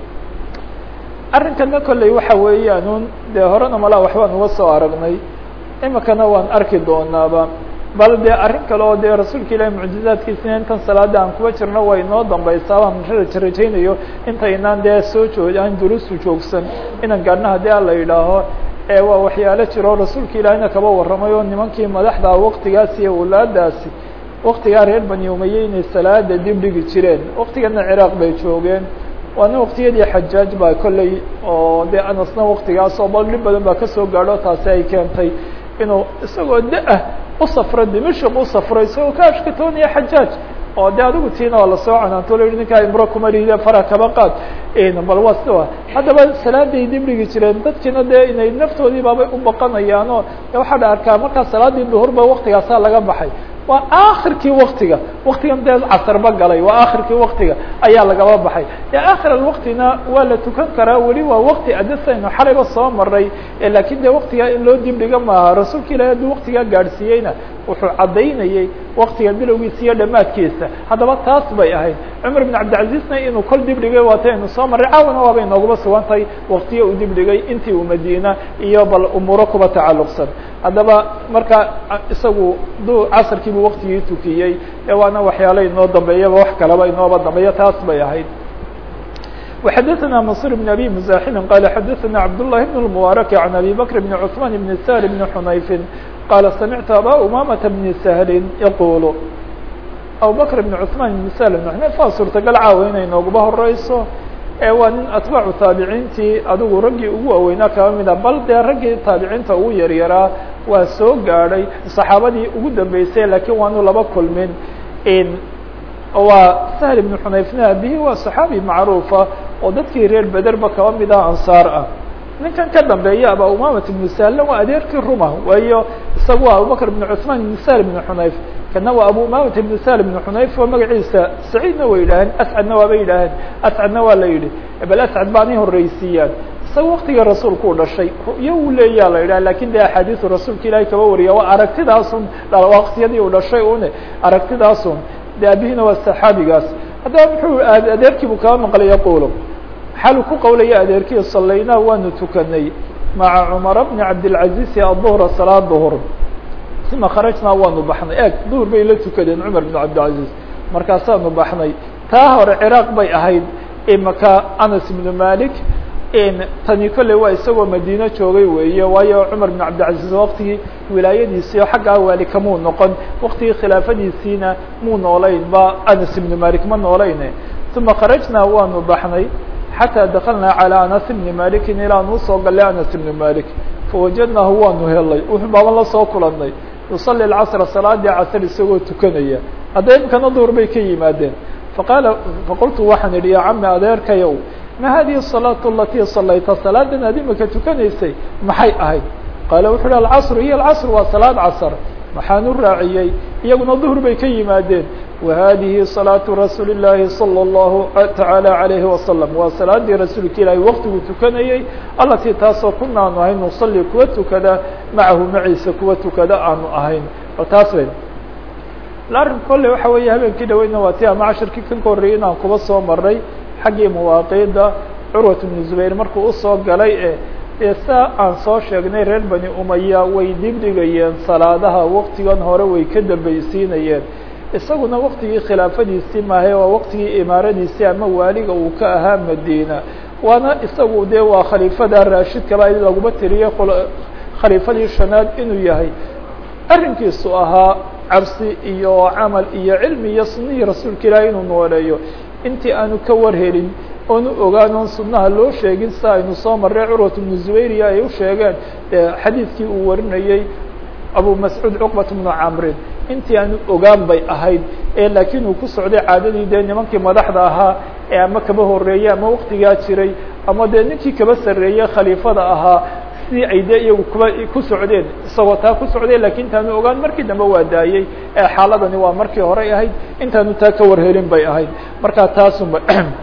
arrinkana kolley waxa weeyaan un dee horena malaa waxbaan uga soo aragnay imikana waan arki doonaaba bal dee arrin kale oo dee rasuulka ilaahi mucjizaadkiisina intan salaada aan kuba jirno way inoo dambaysaa waan rajaynayo intaynaan dee soo joog aan durustu joogsan inaan gaadhna haddii ala yidhaaho ee waa waxyaalo jiro rasuulka ilaahina kaba warramay oo nimankii madaxda waktigaas iyo walaadaasi waktigaa reer bani umaye inay salaada dib dhigi jireen waktigana ciraaq bay joogeen waana waktiyadii xajaaj baa kolley oo dee anasna waktigaas oo bal dhib badan baa kasoo gaadho taasi ay keentay inuu isagoo da-ah u safro dimashq u safro isagoo ka ashkatoonaya xajaaj oo de adigu tiina waa lasoo canaanto la yihi ninkaa imro kuma ride fara kaba qaad bal waa sida haddaba salaaday dib dhigi jireen dadkiina dee inay naftoodii baabay u baqanayaan oo waxaa la arkaa markaa salaadii duhur ba waktigaasaa laga baxay waa akhirkii waktiga waktigan dee casarba galay waa akhirkii waktiga ayaa lagaba baxay dee akhir alwaqtina waa la tukan karaa weli waa wakti adasaynu xalayba soo maray lakin dee waktigaa in loo dib dhiga maaha rasuulka ilahi hadduu waktigaa gaadhsiiyeyna wuxuu caddaynayey waktiga bilowgiisa iyo dhamaadkiisa haddaba taas bay ahayd cumar ibn cabdilcaziizna inuu kol dib dhigay waata aynu soo maray caawana waabay inoogaba sugan tahay waktiya uu dib dhigay intii uu madiina iyo bal umuuro kuba tacalluqsan haddaba marka isagu du casarkiibuu waktigii tukiyey ee waana waxyaala inoo dambeeyaba wax kalaba inooba dambeeya taas bay ahayd وxdثna مصر بن أbي مزاحم qال xdثna cبدالله بن المبارك عن أbي بكر بن عثمان بن سهل بن حنayف qال سمعت أbا أمامة بن سهل يقول أبو بكر بن عثمان بن سهل بن حنayف waa suurtagal caawa inay nooguba horeyso ee waa nin atباcu taabiciintii adigu raggii ugu waweynaa kaba mida bal dee raggii taabiciinta ugu yaryaraa waa soo gaadhay صaxaabadii ugu dambeysay lakiin waanu laba kulmin waa سهل بن حنayfna abihi waa صaxaabi macruufa oo dadkii reer bederba kaba mida ansaar ah ninkan ka dambeeya aba umamat بن سهل waa adeerkii ruma waayo isaga waa abubakr بن cثman بن سهل بن حنayf kana waa abu umamat بن سهل بن حنayf oo magaciisa سacيidna way yidhaaheen ascadna waaba yidhaaheen ascadna waa la yidhi bal ascad baanay horeysiiyaan isaga waktigii rasuulku u dhashay iyo uu leeyaa la yidhah lakin de axaadiisu rasuulka ilaahay kaba wariya waa aragtidaasun waktiyadii uu dhashay une aragtidaasun de abihina waa saxaabigaas haddaba muxuu adeerkiibu kaba maqlay yaquulu xalu ku qawlaya adeerkii salaynaa waanu tukanay maca cumara bni cabdilcaziizi aلظuhra salaad duhr uma kharajnaa waanu baxnay eg duhr bay la tukadeen cumar bn cabdilcaziiz markaasaanu baxnay taa hore ciraaq bay ahayd imaka anas ibnu malik tani kolley waa isagoo madiino joogay weeye waayo cumar bn cabdilcaziiz waktigii wilaayadiisii oo xaggaa waali kamuu noqon waktigii khilaafadiisiina muu noolayn ba anas ibnu malik ma noolayne uma kharajnaa waanu baxnay xatىa dakalnaa calىa anas bni malikin ilaanu usoo galay anas ibnu malik fawajadnaahu waanu helay wuxuu baaban la soo kulanay yusalli lcasra salaadii casr isagoo tukanaya hadda imkana duhr bay ka yimaadeen faqaala faqultu waxaan idhi ya cami adeerkayow ma hadihi الصalaaة alatii salayta salaadan aad imika tukanaysay maxay ahayd qaala wuxu uhi alcasr iyo alcasr waa salaad casr maxaan u raaciyey iyaguna duhr bay ka yimaadeen wahadihi salaaةu rasuuli الlahi salى الlahu taعaalى عalayhi wasalam waa salaadii rasuulka ilaahay waktigu tukanayey alatii taasoo kunaanu ahayn nusalli kuwa tukada macahu maciisa kuwa tukada aanu ahayn bal taas bay arrin kolley waxa weeye habeenkii dhaweyna waa ti ama cashirkii kan ka horreeyey inaan kuba soo maray xaggii mawaaqiida curwat bnu zubayr markuu usoo galay e dee saa aan soo sheegnay reer bani umaya way dibdhigayeen salaadaha waktigan hore way ka dambaysiinayeen isaguna waktigii khilaafadiisii maahe waa waktigii imaaradiisii ama waaliga uu ka ahaa madiina waana isagu dee waa khaliifada raashidkaba in laguma tiriye khaliifadii shanaad inuu yahay arrinkiisu ahaa cabsi iyo camal iyo cilmi iyo sunihii rasuulka ilaahi inuu nooleeyo intii aanu ka warhelin oonu ogaan oon sunnaha loo sheegin sida aynu soo marray curwat bnu zubayriya ay u sheegeen xadiidkii uu warinayey abu mascuud cuqbat bnu camrin intii aanu ogaan bay ahayd ee laakiin uu ku socday caadadii dee nimankii madaxda ahaa ee ama kaba horreeyey ama waktigaa jiray ama dee ninkii kaba sarreeyey khaliifada ahaa sidii ay dee iyagu kuba ku socdeen isagoo taa ku socday lakin intaanu ogaan markii dambe waa daayey ee xaaladani waa markii horey ahayd intaanu taa ka warhelin bay ahayd markaa taasunba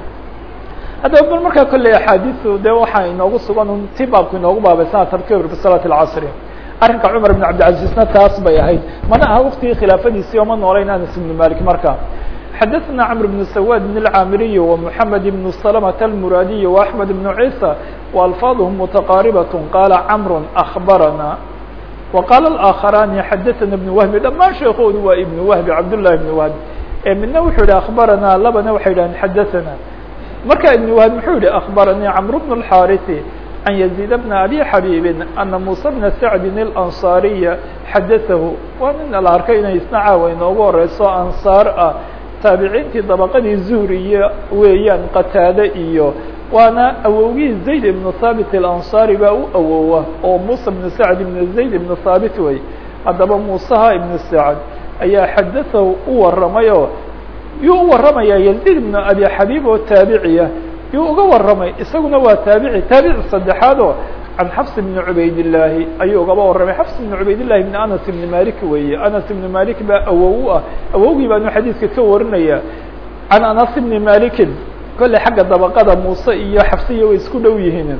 haddaba bal markaa kolley axaadiisu dee waxaa inoogu sugan un ti baabku inoogu baabaysanaa tabkir bisalaati alcasri arrinka cumar bn cabdilcaziizna taas bay ahayd mana aha waktigii khilaafadiisii oo ma noolayn anas ibnu malik marka xadaثna cmr بن سwاd بن الcاamiriي ومحamed بن سلمة الmuradiي وأحmed بن عيسى وأlفاظهم متqاaربة qاla cمr أخbarana وqاla الآkخراni xadaثna بن وهب dhamaan sheekoodu waa iبن وهب cabdاللahi بن وهب midna wuxuu yihi أخbarana labana waxay dhaheen xadaثna marka iبن وهب muxuu yihi أخbaranii cمr بن الحاrث عن يزيد بن أbي xabيب أنa موسى بن سعد الأنصاaريa xadaثahu waa nin la arkay inay isna caawa inoogu horeyso ansaar ah taabiciintii dabaqadii zuhriya weeyaan qataade iyo waana awowgii zayd ibnu thaabit alansaari baa u awowa oo muusa ibnu sacd ibnu zayd ibnu thaabit wey haddaba muusaha ibnu sacd ayaa xadaثahu u waramay oo yuu u waramayaa yaziid ibnu abi xabiib oo taabiciya yuu uga waramay isaguna waa taabici taabici saddexaad oo عن xفs بن عubayd اللahi ayuu gaba waramay xفs بن عubayd اللahi بن aنس بن malik weeye aنس بن malik baa awow ah awowgii baanu xadiiska ka warinaya عan aنس بن maliki kolley xagga dabaqada muuse iyo xafsiya way isku dhow yihiin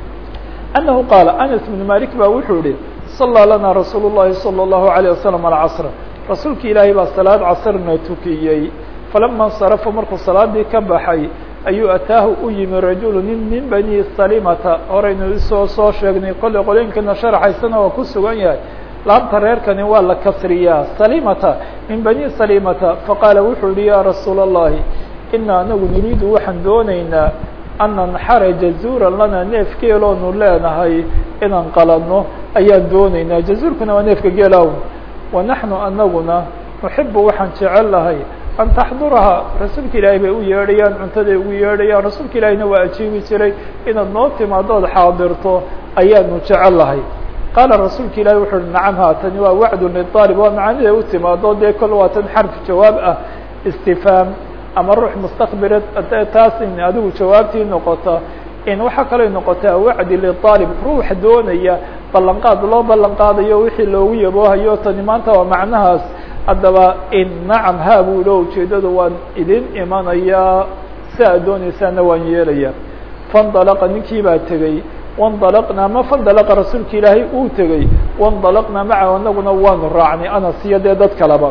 أنه qاaل aنس بن malik ba wuxuu yihi صلى lana رasuul الlahi صلى الlaهu عليه وسلم الcصر rasuulki ilaahay baa salaad casrna tukiyey falama اnsarafa markuu salaadii ka baxay ayuu ataahu u yimi rajulu nin min bani salimata horaynu isoo soo sheegnay kolley qolooyinkana sharaxaysana waa ku sugan yahay laabta reerkani waa la kasriyaa salimata min bani salimata faqaala wuxuu yihi ya rasuula الlahi ina anagu nuriidu waxaan doonaynaa an nanxara jazuuran lana neef geeloonu leenahay inaan qaladno ayaan doonaynaa jazuurkuna waa neefka geelawn wanaxnu anaguna nuxibu waxaan jecel lahay an taxduraha rasuulka ilaahay bay u yeedhayaan cuntaday ugu yeedhayaan rasuulka ilaahiyna waa ajiibi jiray inaad noo timaadood xaadirto ayaanu jecel lahay qaala rasuulka ilahi wuxu uhi nacam haatani waa wacdu liطaalib waa macaaniday u timaado dee kol waa tan xarf jawaab ah istifhaam ama ruux mustaqbira taas in adigu jawaabtii noqota in waxaa kaloo noqotaa wacdi liطaalib ruux doonaya ballanqaad loo ballan qaadayo wixii loogu yaboohayo tani maanta waa macnahaas haddaba in nacam haa buu ilo ujeedadu waan idin imanayaa si aad doonaysaana waan yeelaya faاndalaqa ninkii baa tegey waاndalaqnaa ma faاndalaqa rasuulka ilaahay uu tegey waاndalaqnaa macahu anaguna waanu raacnay anas iyo dee dad kaleba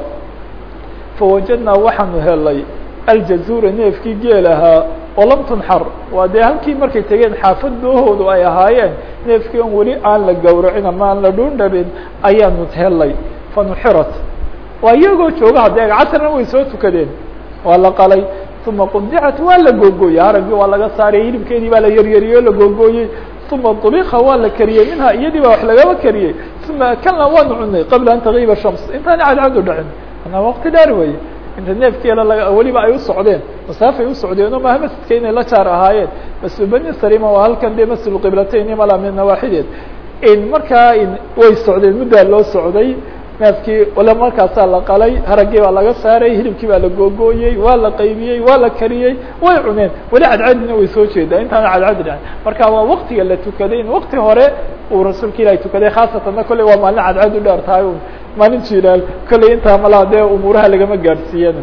fawajadnaa waxaanu helay aljazuura neefkii geel ahaa oo lam tunxar waa dee halkii markay tegeen xaafad doahoodu ay ahaayeen neefkii on weli aan la gowracin ama aan la dhuundhabin ayaanu helay fanuxirat waa iyagoo jooga haddee casrna way soo tukadeen waa la qalay uma qudicat waa la googooyey haraggii waa laga saaray hilibkeedii baa la yaryariyey o la googooyey uma طubika waa la kariyey minha iyadii baa wax lagaba kariyey uma akalna waanu cunay qabla an tagiiba shams intaana cadcad u dhacin anaa waqti dheer weeye inta neefkeela la weliba ay u socdeen masaafay u socdeen oo maha masjidka inay la jaar ahaayeen masjid bani salima waa halkan dee masjid qiblatayni mala min nawaaxideed in markaa way socdeen muddaa loo socday neefkii wala markaasaa la qalay haraggii baa laga saaray hilibkii baa la googooyey waa la qaybiyey waa la kariyey way cuneen weli cadcadina way soo jeedaa intaana cadcadi dhacan marka waa waktiga la tukaday in wakti hore uu rasuulka ilahi tukaday khaasatanna kolley waa maalin cadcad u dheer tahay maalin jilaal kolley intaa malaa dee umuuraha lagama gaadhsiiyana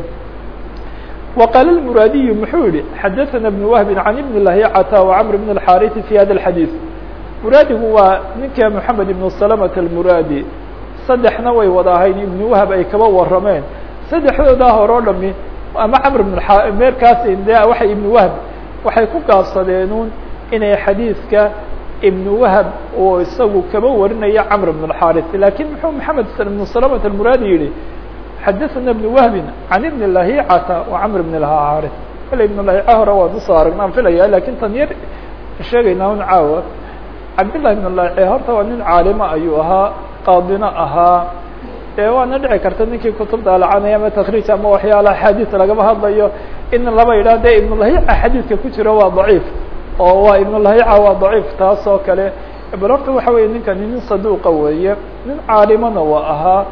وqاl الmuraadiyu muxuu yihi xadaثna بن wهb عan ibn lahicata وcmr بn الxاriث في hada الxadيiث muraadigu waa ninka mحamed ibn سلمة الmuraadi saddexna way wada ahayn ibn wahb ay kaba warameen saddexdoodaa hore o dhami ama cmr bn meerkaas de waay ibn wahb waxay ku gaabsadeenun inay xadiiska ibn wahb oo isagu kaba warinaya cmr بn الxاriث lakin muxuu mحamed ibn سلمة الmuraadi yihi xadaثna بن wهb عan ibn lahicata وcmr بn الxاriث kale ibn lahica hore waan usoo aragnaan filaya lakin tan yar sheegaynaa un caawa cabdالlahi بn lahic horta waa nin caalima ayuu ahaa qaadina ahaa ee waana dhici karta ninkii kutubta alacanaya ama takriij ama waxyaala axaadiis lagama hadlayo in laba yidhah de ibn lahica xadiidka ku jiro waa daciif oo waa ibn lahica waa daciif taas oo kale bal horta waxa weeye ninkani nin saduuqa weeye nin caalimana waa ahaa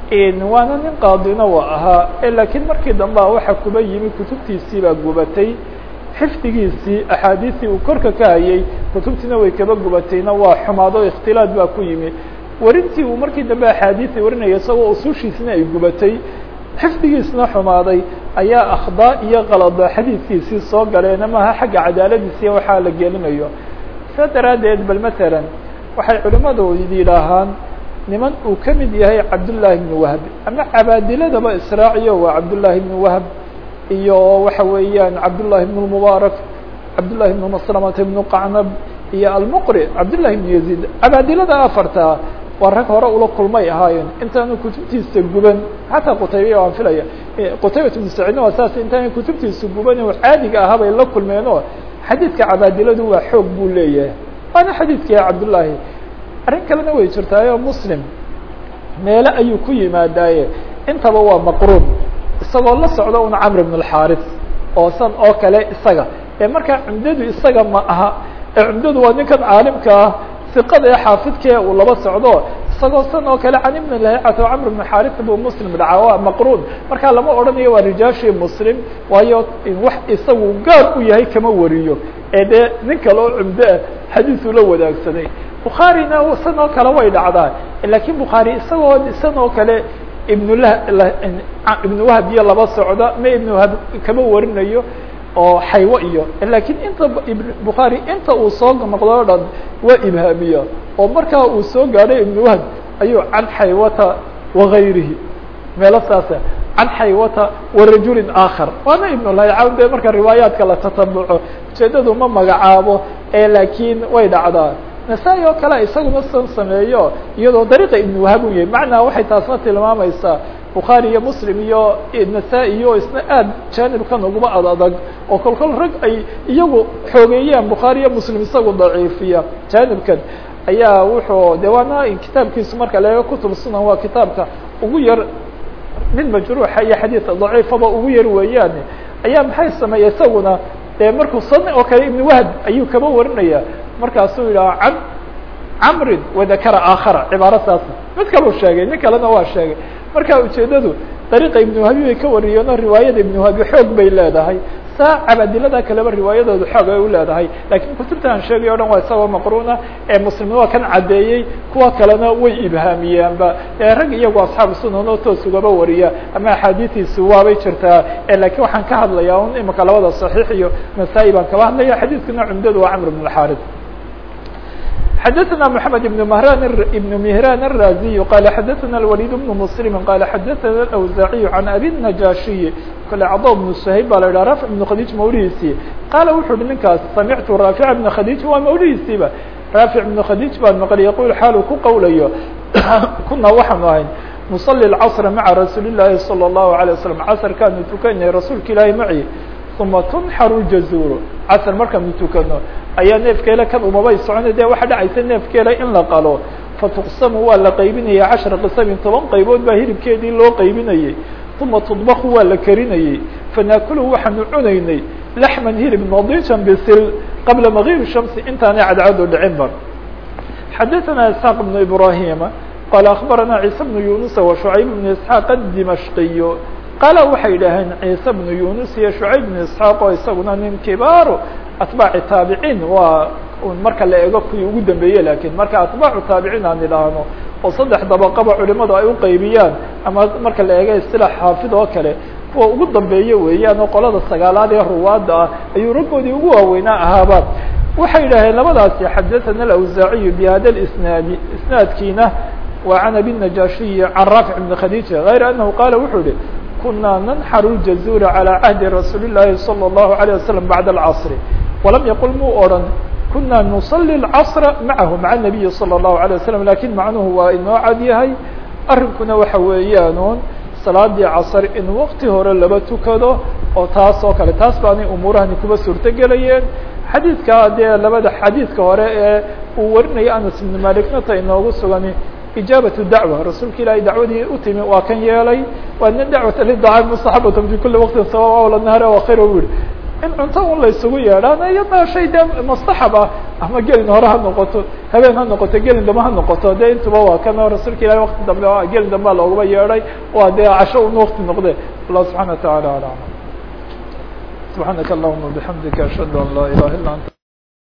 waana nin qaadina waa ahaa lakiin markii dambea waxa kuba yimi kutubtiisii baa gubatay xifdigiisii axaadiistii uu korka ka hayay kutubtiina way kaba gubatayna waa xumaado ikhtilaad baa ku yimi warintii uu markii dambe axaadiisii warinaya isagoo usuushiisina ay gubatay xifdigiisna xumaaday ayaa akhdaa iyo qalada xadiidkiisii soo galeen maaha xagga cadaaladiisiiya waxaa la gelinayo saa daraaddeed bal matalan waxay culimadu yidhaahaan niman uu ka mid yahay cabdالlahi بn wahb ama cabaadiladaba israaciyo waa cabdالlahi بn wahb iyo waxa weeyaan cabdالlahi بn الmubaarak cabdالlahi بn maslamata بn qacnab iyo almqri cabdالlahi بn yaزيid cabaadilada afarta waa rag hore ula kulmay ahaayeen intaanu kutubtiisa guban xataa qutaybiya waan filaya qutaybat بn saciidna waa saas intaana kutubtiisa guban oo caadiga ahaa bay la kulmeen oo xadiidka cabaadiladu waa xoog buu leeyahay waana xadiidkii cabdالlahi arrin kalena way jirtaayo muslim meele ayuu ku yimaadaaye intaba waa maqruun isagoo la socdo un camr bn الxaariث oo san oo kale isaga ee markaa cumdadu isaga ma aha ee cumdadu waa ninkan caalimka ah iqada ee xaafidkee uu laba socdo isagoo san oo kale can ibn lahicata o camr bn xaariث buu muslim dhacaa waa maqruun markaa lama odhanayo waa rijaashii muslim waayo wax isagu gaar u yahay kama wariyo ee dee nin kale oo cumdo ah xadiiثuu la wadaagsaday bukhaarina isan oo kale way dhacdaa lakin bukhaari isagoo isan oo kale ibn ibn wahb iyo laba socda ma ibn wahb kama warinayo oo xaywa iyo lakin inta bukhaari inta uu soo noqdo o dhan waa ibhaamiya oo markaa uu soo gaadhay ibn wahb ayuu can xaywata wagayrihi meelo saasa can xaywata warajulin aakhar waana ibn lahyacawn de marka riwaayaadka la tatabuco ujeedadu ma magacaabo ee lakin way dhacdaa nasaa-i oo kale isaguna san sameeyo iyadoo dariiqa ibn wahab u yahay macnaa waxay taasna tilmaamaysaa bukhaari iyo muslim iyo nasaa-i oo isna aad jaanibkan uguma ad adag oo kol kol rag ay iyagu xoogeeyaan bukhaari iyo muslim isagu daciifiya jaanibkan ayaa wuxuu de waana kitaabkiisu marka laga kutub sunan waa kitaabka ugu yar mid majruuxa iyo xadiid daciifaba ugu yar weeyaane ayaa maxay sameeya isaguna de markuu sani oo kale ibn wahb ayuu kaba warinaya markaasuu yidhaha can camrin wadakara aakhara cibaaro saasa mid kaleu sheegay nin kalena waa sheegay marka ujeedadu dariiqa ibn wahbi bay ka wariyeenoo riwaayada ibn wahbi xoog bay leedahay saa cabadilada kaleba riwaayadoodu xoog ay u leedahay lakin kutubta aan sheegay o dhan waa isagoo maqruuna ee muslimna waa kan caddeeyey kuwa kalena way ibhaamiyaanba ee rag iyagu asxaabu sunan oo toos ugaba wariya ama axaadiistiisu waabay jirtaa lakin waxaan ka hadlayaa un imika labada صaxiix iyo nasaa-i baan kaba hadlaya xadiidkana cumdadu waa camr bn اxaris xdثna محمد بن مهران بن مهران الرازي قال xdثna الوليد بن مسلم قال xdثna الأوزاعي عن أbي النجاشي kale cضا بن سhayb ba la yidhah rافع بن khadيج mawlihiisii qaala wuxu uhi ninkaas samictu raaفiع بن khadيج waa mawlihiisiiba raaفiع بن khadيج baan maqlay yaqul xaalu ku qowlayo kuna waxaanu ahayn نصلي الcصر mعa رasuuل اللahi صلى الله عليه وسلم casrkaanu tukanyahay rasuulka ilaahi maعي uma tunxaru jazuuru casr markaanu tukano ayaa neefkeela kan umabay socona de waxa dhacaysa neefkeela in la qalo fatuqsamu waa la qaybinayay cashara qisamin toban qaybood baa hilibkeedii loo qaybinayey uma tudbaku waa la karinayey fanaakulu waxaanu cunaynay laxman hilib nadiijan bisil qabla magib shamsi intaanay cadcado dhicinba xadaثana isxaaq bnu ibrahima qaala akbarana ciisa bnu yunusa wa shucayb bnu isxaaq adimashqiyo qaala waxay idhaaheen ciise bnu yunus iyo shucayb bnu isxaaq oo isaguna nin kibaaru atbaaci taabiciin waa marka la eego kuwii ugu dambeeye lakin marka atbaacu taabiciin aan idhaahno oo saddex dabaqaba culimadu ay uqaybiyaan ama marka la eego isilaax xaafid oo kale kuwa ugu dambeeye weeyaan oo qolada sagaalaad ee ruwaadda ah ayuu raggoodii ugu waaweynaa ahaaba waxay idhaaheen labadaasi xadaثana alawsaaciyu bihada isnaadi isnaadkiina waa can abi najashiyi can raafic bni khadiija غayra anahu qaala wuxuu ihi kuna nanxaru jazuura calى cahdi rasuuli الlahi salى الlahu عalيه wasalam bacda اlcصr walam yaqul muu odhan kuna nuصali اlcصra macahu maca الnabiyi salى الlahu عalيه wasalam lakin macnuhu waa inoo cad yahay arrinkuna waxa weeyaanuun salaadii casr in wakti hore laba tukado oo taas oo kale taas baanay umuurahani kuba suurto gelayeen xadiidka dee labada xadiidka hore ee uu warinaya anas ibn malikna ta inoogu sugani ijaabatu dacwa rasuulka ilaahay dacwadii u timi waa kan yeelay waana dacwata lidacaam mustaxabatan fi kuli waqtin sawa awla nahaar wa khayr u yihi in cunto un la isugu yeedhaan iyadna shay dee mustaxab ah ama gelin hore ha noqoto habeen ha noqoto gelin dambe ha noqoto dee intuba waa kan oo rasuulka ilahay waqti dambe gelin dambea loogaba yeedhay waa dee casho un waqti noqde allah subxana wa taعala alam subxaanaka allahuma bixamdika ashhadu an laa ilaha illa anta